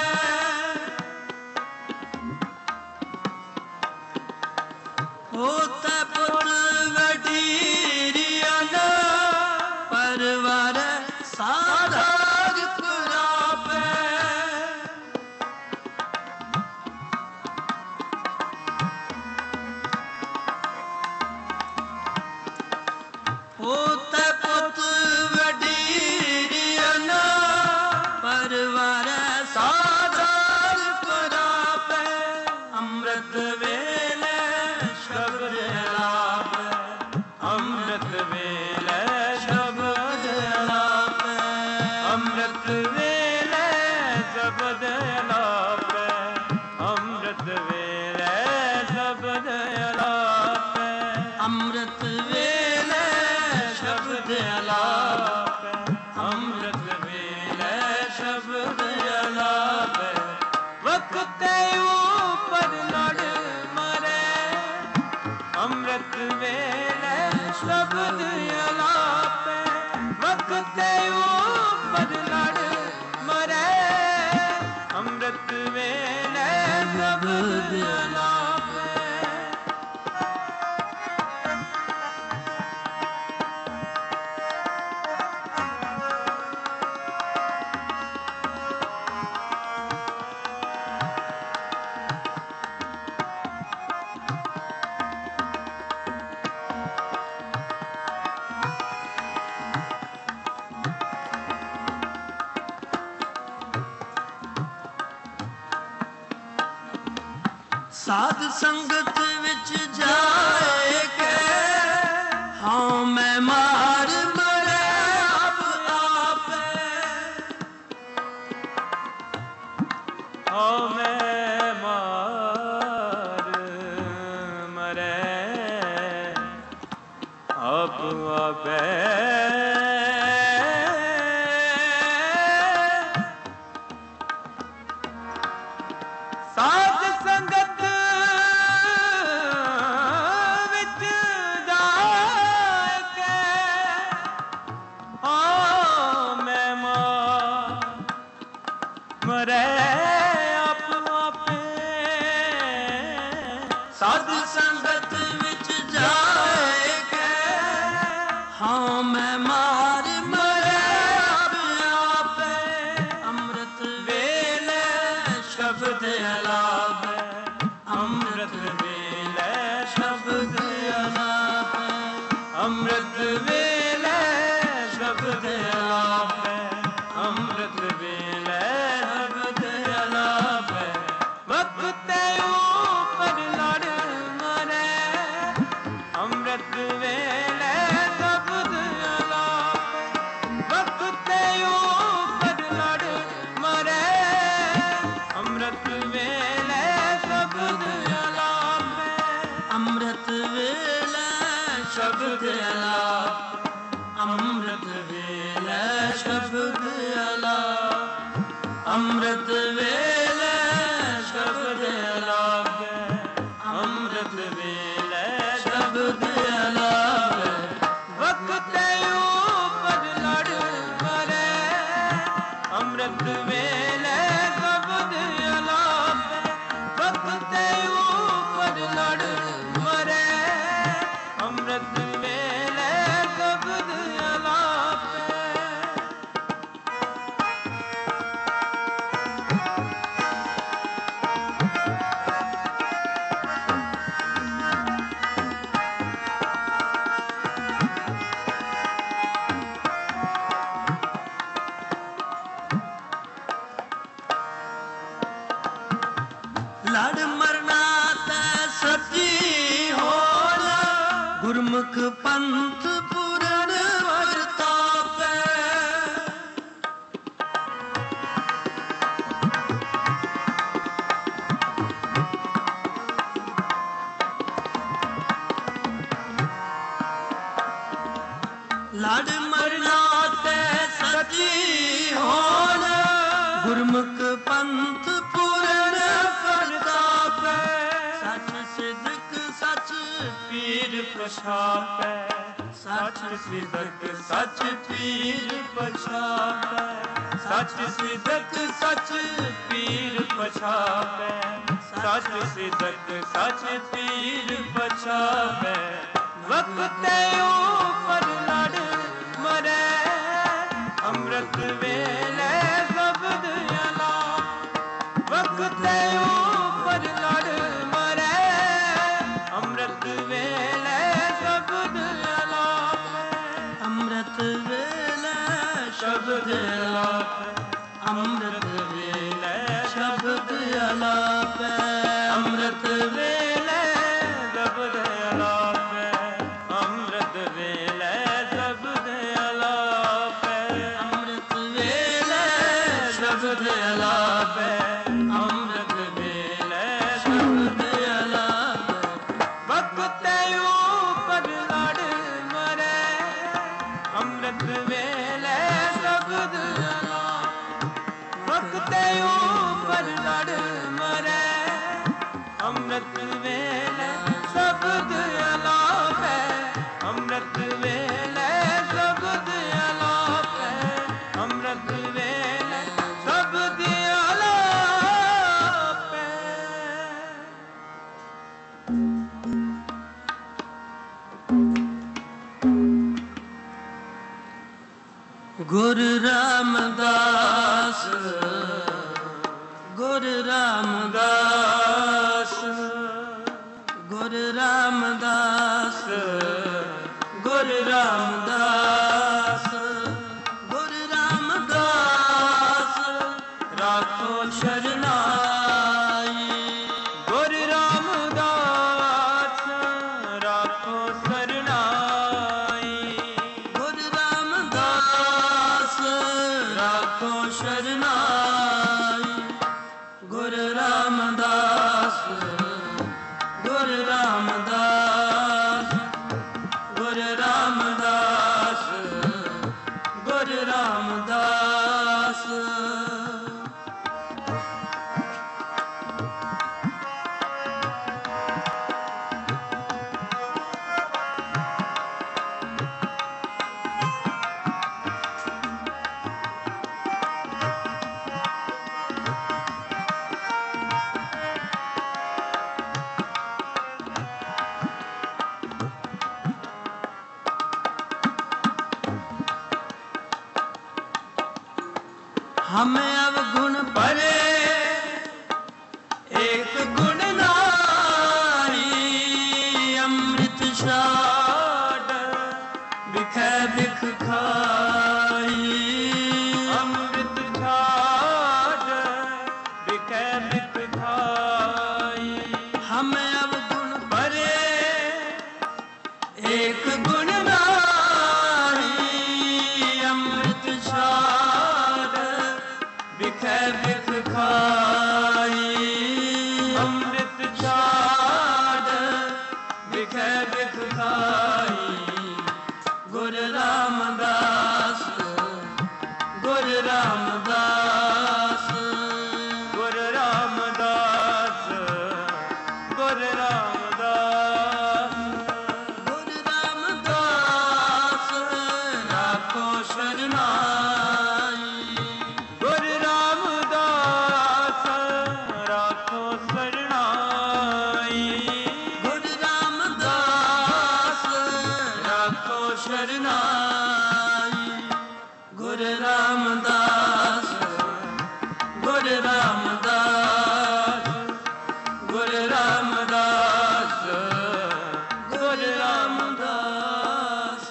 ਹੋਤਾ ਪੁੱਤ ਵਡੀਰੀਆਂ ਦਾ ਪਰਵਾਰ ਸਾਧਾਰ ਕਰਾਪੇ ਹੋਤਾ ਪੁੱਤ ਵਡੀਰੀਆਂ ਦਾ ਪਰਵਾਰ ਸਾਧਾਰ ਕਰਾਪੇ ਅੰਮ੍ਰਿਤ ਵੇਲੇ ਸ਼ਬਦ ਆਲਾਪੇ ਅੰਮ੍ਰਿਤ ਵੇਲੇ ਸ਼ਬਦ ਆਲਾਪੇ ਅੰਮ੍ਰਿਤ ਵੇਲੇ ਸ਼ਬਦ ਆਲਾਪੇ ਅੰਮ੍ਰਿਤ ਵੇਲੇ ਸ਼ਬਦ ਆਲਾਪੇ ਅੰਮ੍ਰਿਤ ਵੇਲੇ ਸ਼ਬਦ ਆਲਾਪੇ ਅੰਮ੍ਰਿਤ ਵੇਲੇ ਸ਼ਬਦ ਆਲਾਪੇ ਵਕਤ ਉਪਰ ਲੜ ਮਰੇ ਅੰਮ੍ਰਿਤ ਵੇਲੇ ਸ਼ਬਦ ਆਲਾਪੇ ਵਕਤ ਉਪਰ ਲੜ ਮਰੇ ਅੰਮ੍ਰਿਤ ਵੇਲੇ ਸ਼ਬਦ ਆਲਾਪੇ ਸਾਧ ਸੰਗਤ ਵਿੱਚ ਜਾਏ ਕੇ ਹਾਂ ਮੈਂ ਮਾਰ ਮਰੇ ਆਪ ਆਪੇ ਹਾਂ ਮੈਂ ਮਾਰ ਮਰੇ ਆਪ ਆਪੇ ਸਾਧ ਸੰਗਤ ਵਿੱਚ ਜਾਏ ਕੇ ਹਾਂ ਮੈਂ ਮਰੇ ਆਪ ਆਪੇ ਸਾਧ ਸੰਗਤ ਵਿੱਚ ਜਾਏ ਕੇ ਹਾਂ ਮੈਂ ਮਾਰ ਮਰੇ ਆਪ ਆਪੇ ਅੰਮ੍ਰਿਤ ਵੇਲੇ ਸ਼ਬਦ ਆਲਾਪੇ ਅੰਮ੍ਰਿਤ ਵੇਲੇ ਸ਼ਬਦ ਆਲਾਪੇ ਅੰਮ੍ਰਿਤ ਵੇਲੇ ਅੰਮ੍ਰਿਤ ਵੇਲੇ ਸ਼ਬਦ ਅਲਾਪ, ਅੰਮ੍ਰਿਤ ਵੇਲੇ ਸ਼ਬਦ ਅਲਾਪ, ਅੰਮ੍ਰਿਤ ਵੇਲੇ ਸ਼ਬਦ ਅਲਾਪ, ਵਕਤ ਉਪਰ ਲੜ ਮਰੇ, ਅੰਮ੍ਰਿਤ ਵੇਲੇ ਸ਼ਬਦ ਅਲਾਪ, ਵਕਤ ਉਪਰ ਲੜ ਮਰੇ, ਅੰਮ੍ਰਿਤ ਵੇਲੇ ਸ਼ਬਦ ਅਲਾਪ। ਲੜ ਮਰਨਾ ਤੈ ਸੱਚੀ ਹੋਲ, ਗੁਰਮੁਖ ਪੰਥ ਪੂਰਨ ਵਰਤਾਪੈ। ਲੜ ਮਰਨਾ ਤੈ ਸੱਚੀ ਹੋਲ, ਗੁਰਮੁਖ ਪੰਥ ਪੂਰਨ ਵਰਤਾਪੈ। ਸੱਚ ਸਿਦਕ ਸੱਚ ਪੀਰ ਪਛਾਪੈ, ਸੱਚ ਸਿਦਕ ਸੱਚ ਪੀਰ ਪਛਾਪੈ, ਸੱਚ ਸਿਦਕ ਸੱਚ ਪੀਰ ਪਛਾਪੈ, ਸੱਚ ਸਿਦਕ ਸੱਚ ਪੀਰ ਪਛਾਪੈ, ਵਕਤ ਉਪਰ ਲੜ ਮਰੇ, ਅੰਮ੍ਰਿਤ ਵੇਲੇ ਸ਼ਬਦ ਅਲਾਪ, ਵਕਤ ਉਪਰ ਲੜ ਮਰੇ, ਅੰਮ੍ਰਿਤ ਵੇਲੇ ਸ਼ਬਦ ਅਲਾਪ, ਅੰਮ੍ਰਿਤ ਵੇਲੇ ਸ਼ਬਦ ਅਲਾਪ, ਅੰਮ੍ਰਿਤ ਵੇਲੇ ਸ਼ਬਦ ਅਲਾਪ, ਅੰਮ੍ਰਿਤ ਵੇਲੇ ਸ਼ਬਦ ਅਲਾਪ, ਅੰਮ੍ਰਿਤ ਵੇਲੇ ਸ਼ਬਦ ਅਲਾਪ, ਅੰਮ੍ਰਿਤ ਵੇਲੇ ਸ਼ਬਦ ਅਲਾਪ, ਅੰਮ੍ਰਿਤ ਵੇਲੇ ਸ਼ਬਦ ਅਲਾਪ, ਵਕਤ ਉਪਰ ਲੜ ਮਰੇ, ਅੰਮ੍ਰਿਤ ਵੇਲੇ ਸ਼ਬਦ ਅਲਾਪ, ਵਕਤ ਉਪਰ ਲੜ ਮਰੇ, ਅੰਮ੍ਰਿਤ ਵੇਲੇ ਸ਼ਬਦ ਅਲਾਪ, ਅੰਮ੍ਰਿਤ ਵੇਲੇ ਸ਼ਬਦ ਅਲਾਪ, ਅੰਮ੍ਰਿਤ ਵੇਲੇ ਸ਼ਬਦ ਅਲਾਪ। ਗੁਰ ਰਾਮਦਾਸ, ਗੁਰ ਰਾਮਦਾਸ, ਗੁਰ ਰਾਮਦਾਸ, ਗੁਰ ਰਾਮਦਾਸ, ਗੁਰ ਰਾਮਦਾਸ, ਰਾਖੋ ਸ਼ਰਨਾਈ। ਗੁਰ ਰਾਮਦਾਸ ਰਾਖੋ ਸਰਨਾਈ, ਗੁਰ ਰਾਮਦਾਸ ਰਾਖੋ ਸ਼ਰਨਾਈ। ਗੁਰ ਰਾਮਦਾਸ, ਗੁਰ ਰਾਮਦਾਸ, ਗੁਰ ਰਾਮਦਾਸ, ਗੁਰ ਰਾਮਦਾਸ। हम अवगुण परे एक गुण नारी, अमृत छाड़ बिखै बिख खाई। अमृत छाड़ बिखै बिख खाई। हम अवगुण परे एक गुण नारी, अमृत छाड़ बिखै बिख खाई। अमृत छाड़ बिखै बिख खाई। गुर रामदास शरनाई। गुरु रामदास राखो शरनाई। गुरु रामदास राखो शरनाई। गुरु रामदास गुरु रामदास गुरु रामदास गुरु रामदास।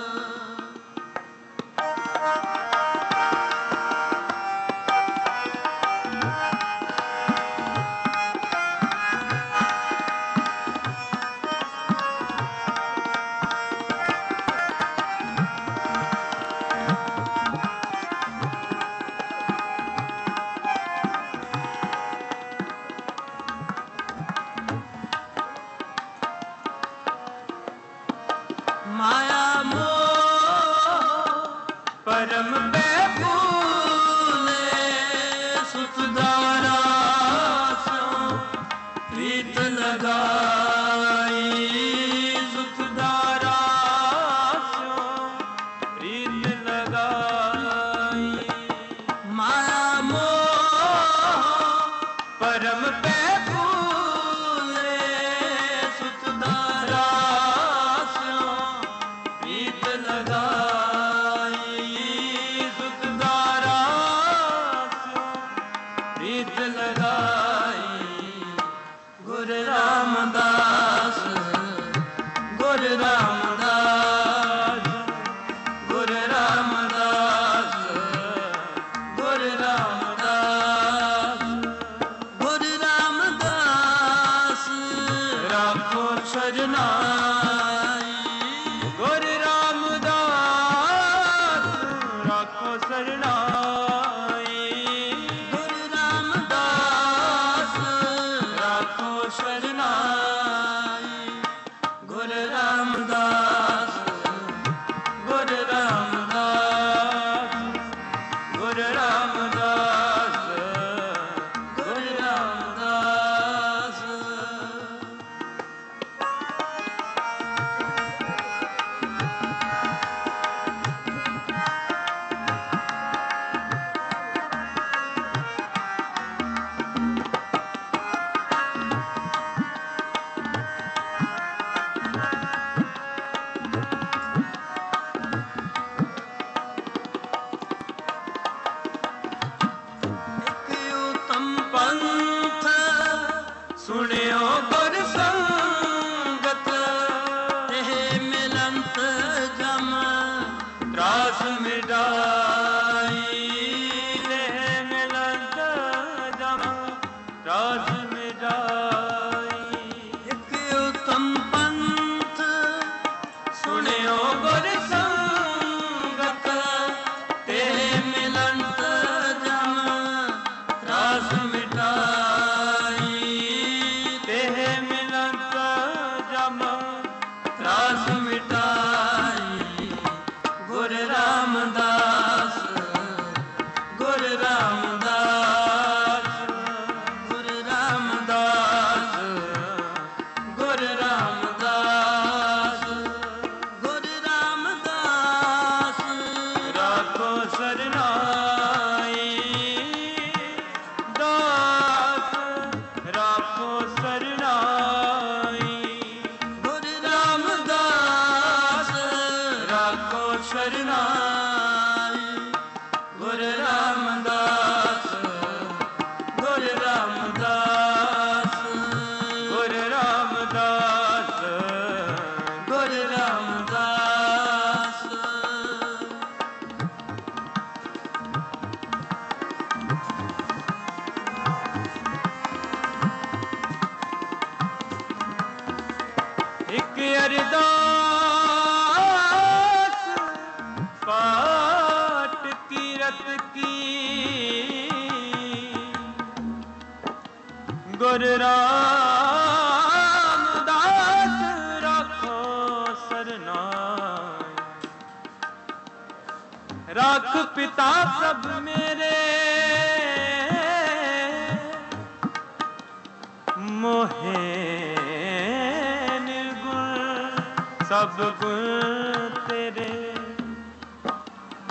माया मोह परम पे फूले सुतदारा स्यों प्रीत लगाई। सुखदारा स्यों प्रीत लगाई। माया मोह परम पे फूले सुतदारा स्यों प्रीत लगाई। सुखदारा स्यों प्रीत लगाई। गुरु रामदास गुरु रामदास गुरु रामदास गुरु रामदास गुरु रामदास राखो शरनाई। गुरु रामदास राखो शरनाई। गुरु रामदास राखो शरनाई। गुरु रामदास गुरु रामदास गुरु रामदास गुरु रामदास। ਇੱਕ ਉਤਮ ਪੰਥ ਸੁਣਿਓ ਗੁਰ ਸੰਗਤ ਇਹ ਮਿਲੰਤ ਜਮ ਤਰਾਸ ਮਿਟਾਈ। ਦੇਹ ਮਿਲੰਤ ਜਮ ਤਰਾਸ ਮਿਟਾਈ। ਇੱਕ ਉਤਮ ਪੰਥ ਸੁਣਿਓ ਗੁਰ ਸੰਗਤ ਤੇ ਮਿਲੰਤ ਜਮ ਰਾਸ ਮਿਟਾਈ। ਦੇਹ ਮਿਲੰਤ ਜਮ ਰਾਸ ਮਿਟਾਈ। ਗੁਰ ਰਾਮਦਾਸ ਗੁਰ ਰਾਮਦਾਸ ਗੁਰ ਰਾਮਦਾਸ ਗੁਰ ਰਾਮਦਾਸ ਗੁਰ ਰਾਮਦਾਸ ਰਾਖੋ ਸਰਨਾਈ। ਦਾਸ ਰਾਖੋ ਸਰਨਾਈ। ਗੁਰ ਰਾਮਦਾਸ ਰਾਖੋ ਸ਼ਰਨਾਈ। ਗੁਰ ਰਾਮਦਾਸ ਗੁਰ ਰਾਮਦਾਸ ਗੁਰ ਰਾਮਦਾਸ ਗੁਰ ਰਾਮਦਾਸ। ਇੱਕ ਅਰਦਾਸ ਪਾਟ ਕੀਰਤ ਕੀ ਗੁਰ ਰਾਮਦਾਸ ਰਾਖੋ ਸਰਨਾਈ। ਰੱਖ ਪਿਤਾ ਸਭ ਮੇਰੇ ਮੋਹੇ ਨਿਰਗੁਣ ਸਭ ਗੁਣ ਤੇਰੇ।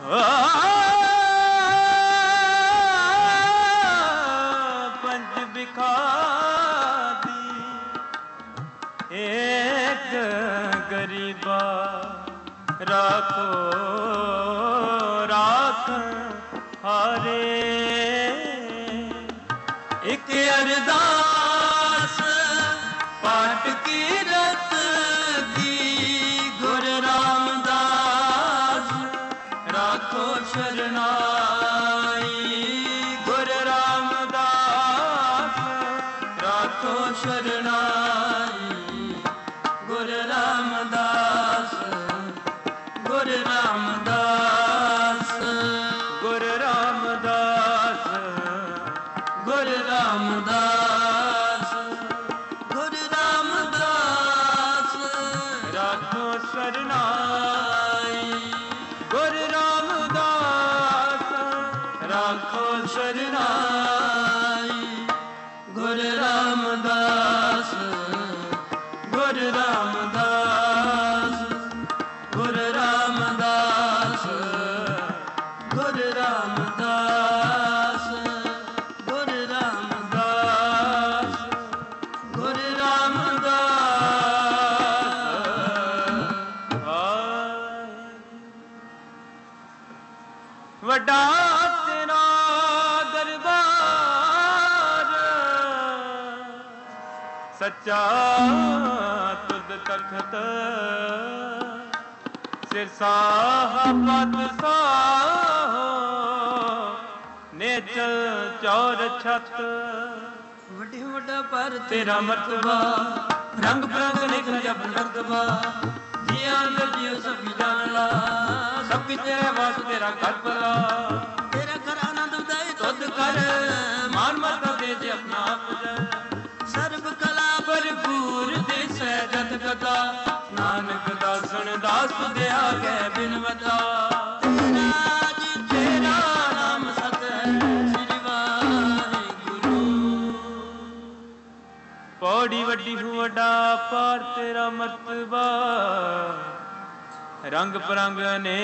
ਪੰਜ ਬਿਖਾਦੀ ਏਕ ਗਰੀਬਾ ਰਾਖੋ ਰਾਖ ਹਾਰੇ ਇੱਕ ਅਰਦਾਸ ਪਾਠ ਕੀਰਤ ਦੀ ਗੁਰ ਰਾਮਦਾਸ ਰਾਖੋ ਸ਼ਰਨਾਈ ਗੁਰ ਰਾਮਦਾਸ ਰਾਖੋ ਸ਼ਰਨਾਈ ਗੁਰ ਰਾਮਦਾਸ ਗੁਰ ਰਾਮਦਾਸ ਗੁਰ ਰਾਮਦਾਸ ਗੁਰ ਰਾਮਦਾਸ ਗੁਰ ਰਾਮਦਾਸ ਰਾਖੋ ਸ਼ਰਨਾਈ ਗੁਰ ਰਾਮਦਾਸ ਰਾਖੋ ਸ਼ਰਨਾਈ ਗੁਰ ਰਾਮਦਾਸ ਗੁਰ ਰਾਮਦਾਸ ਗੁਰ ਰਾਮਦਾਸ ਗੁਰ ਰਾਮਦਾਸ ਗੁਰ ਰਾਮਦਾਸ ਗੁਰ ਰਾਮਦਾਸ ਵੱਡਾ ਤੇਰਾ ਦਰਬਾਰ ਸੱਚਾ ਤੁਧ ਤਖਤ ਸਿਰ ਸਾਹਬਤ ਸਾਹੋ ਨੇਚਲ ਚੌਰ ਛਤ ਵੱਡੀ ਵੱਡਾ ਪਰ ਤੇਰਾ ਮਰਤਬਾ ਰੰਗ ਬਰੰਗ ਲਿਖ ਜਬ ਨਰਤਬਾ ਜੀਆਂ ਦੇ ਜੀਓ ਸਭ ਜਾਣ ਲਾ ਸਭ ਕੁਛ ਤੇਰੇ ਵਾਸ ਤੇਰਾ ਘਰ ਭਲਾ ਤੇਰਾ ਘਰ ਆਨੰਦ ਉਦਾਈ ਤੁਧ ਕਰ ਮਾਨ ਮਰਦਾ ਦੇ ਜੇ ਆਪਣਾ ਆਪ ਜੈ ਸਰਬ ਕਲਾ ਭਰਪੂਰ ਦੇ ਸਹਿਜਤ ਕਥਾ ਨਾਨਕ ਦਾਸਨ ਦਾਸ ਦੇ ਆਗੇ ਬਿਨਵਤਾ ਤੇਰਾ ਜੀ ਤੇਰਾ ਨਾਮ ਸਤ ਹੈ ਸ੍ਰੀ ਵਾਹਿਗੁਰੂ ਪੌੜੀ ਵੱਡੀ ਹੂੰ ਵੱਡਾ ਪਾਰ ਤੇਰਾ ਮਰਤਬਾ ਰੰਗ ਬਰੰਗ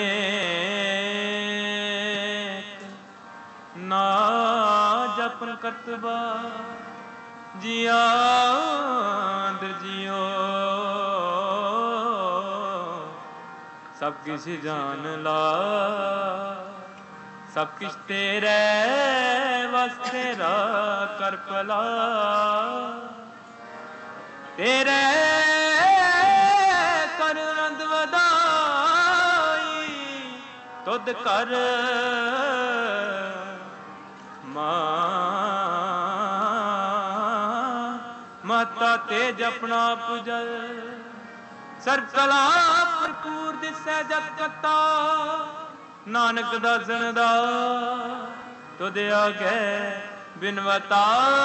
ਅਨੇਕ ਨਾ ਜਪਨ ਕਰਤਬਾ ਜੀਆ ਅੰਦਰ ਜੀਓ ਸਭ ਕਿਛ ਜਾਣ ਲਾ ਸਭ ਕਿਛ ਤੇਰੇ ਵਾਸਤੇ ਰਾ ਕਰ ਭਲਾ ਤੇਰੇ ਕਰ ਆਨੰਦ ਵਧਾਈ ਤੁਧ ਕਰ ਮਾਤਾ ਤੇਜ ਆਪਣਾ ਪੁਜਲ ਸਰਬ ਕਲਾ ਭਰਪੂਰ ਦਿਸੈ ਜਤ ਕਤਾ ਨਾਨਕ ਦਾਸਨ ਦਾ ਤੁਧ ਆਗੇ ਬਿਨਵਤਾ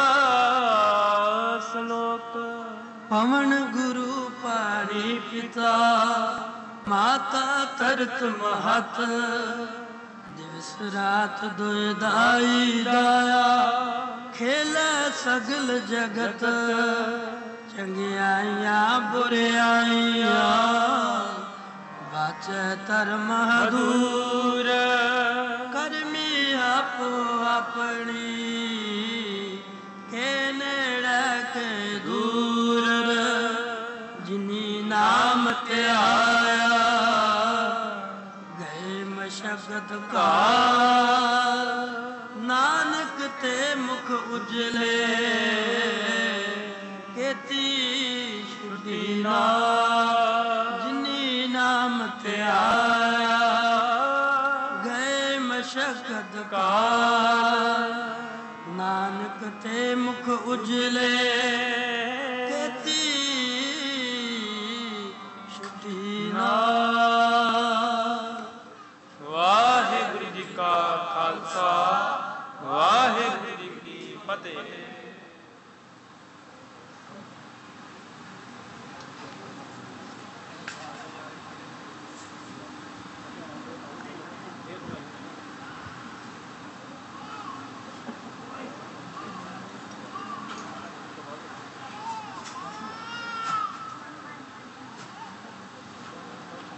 ਸਲੋਕ ਪਵਨ ਗੁਰੂ ਪਾਣੀ ਪਿਤਾ ਮਾਤਾ ਤਰਤ ਮਹਤ ਦਿਵਸ ਰਾਤ ਦੁਇ ਦਾਈ ਦਾਇਆ ਖੇਲੇ ਸਗਲ ਜਗਤ ਚੰਗਿਆਈਆਂ ਬੁਰਿਆਈਆਂ ਬਾਚੈ ਧਰਮ ਦੂਰ ਕਰਮੀ ਆਪੋ ਆਪਣੀ ਕੇ ਨੇੜੇ ਕੇ ਦੂਰ ਜਿਨੀ ਨਾਮ ਤੇ ਆਇਆ ਗਏ ਮਸ਼ਕਤ ਕਾਲ ਨਾਨਕ ਤੇ ਮੁਖ ਉਜਲੇ ਕੀਤੀ ਛੁਟੀ ਨਾ ਜਿਨੀ ਨਾਮ ਤੇ ਆਇਆ ਗਏ ਮਸ਼ਕਤ ਕਾਲ ਨਾਨਕ ਤੇ ਮੁਖ ਉਜਲੇ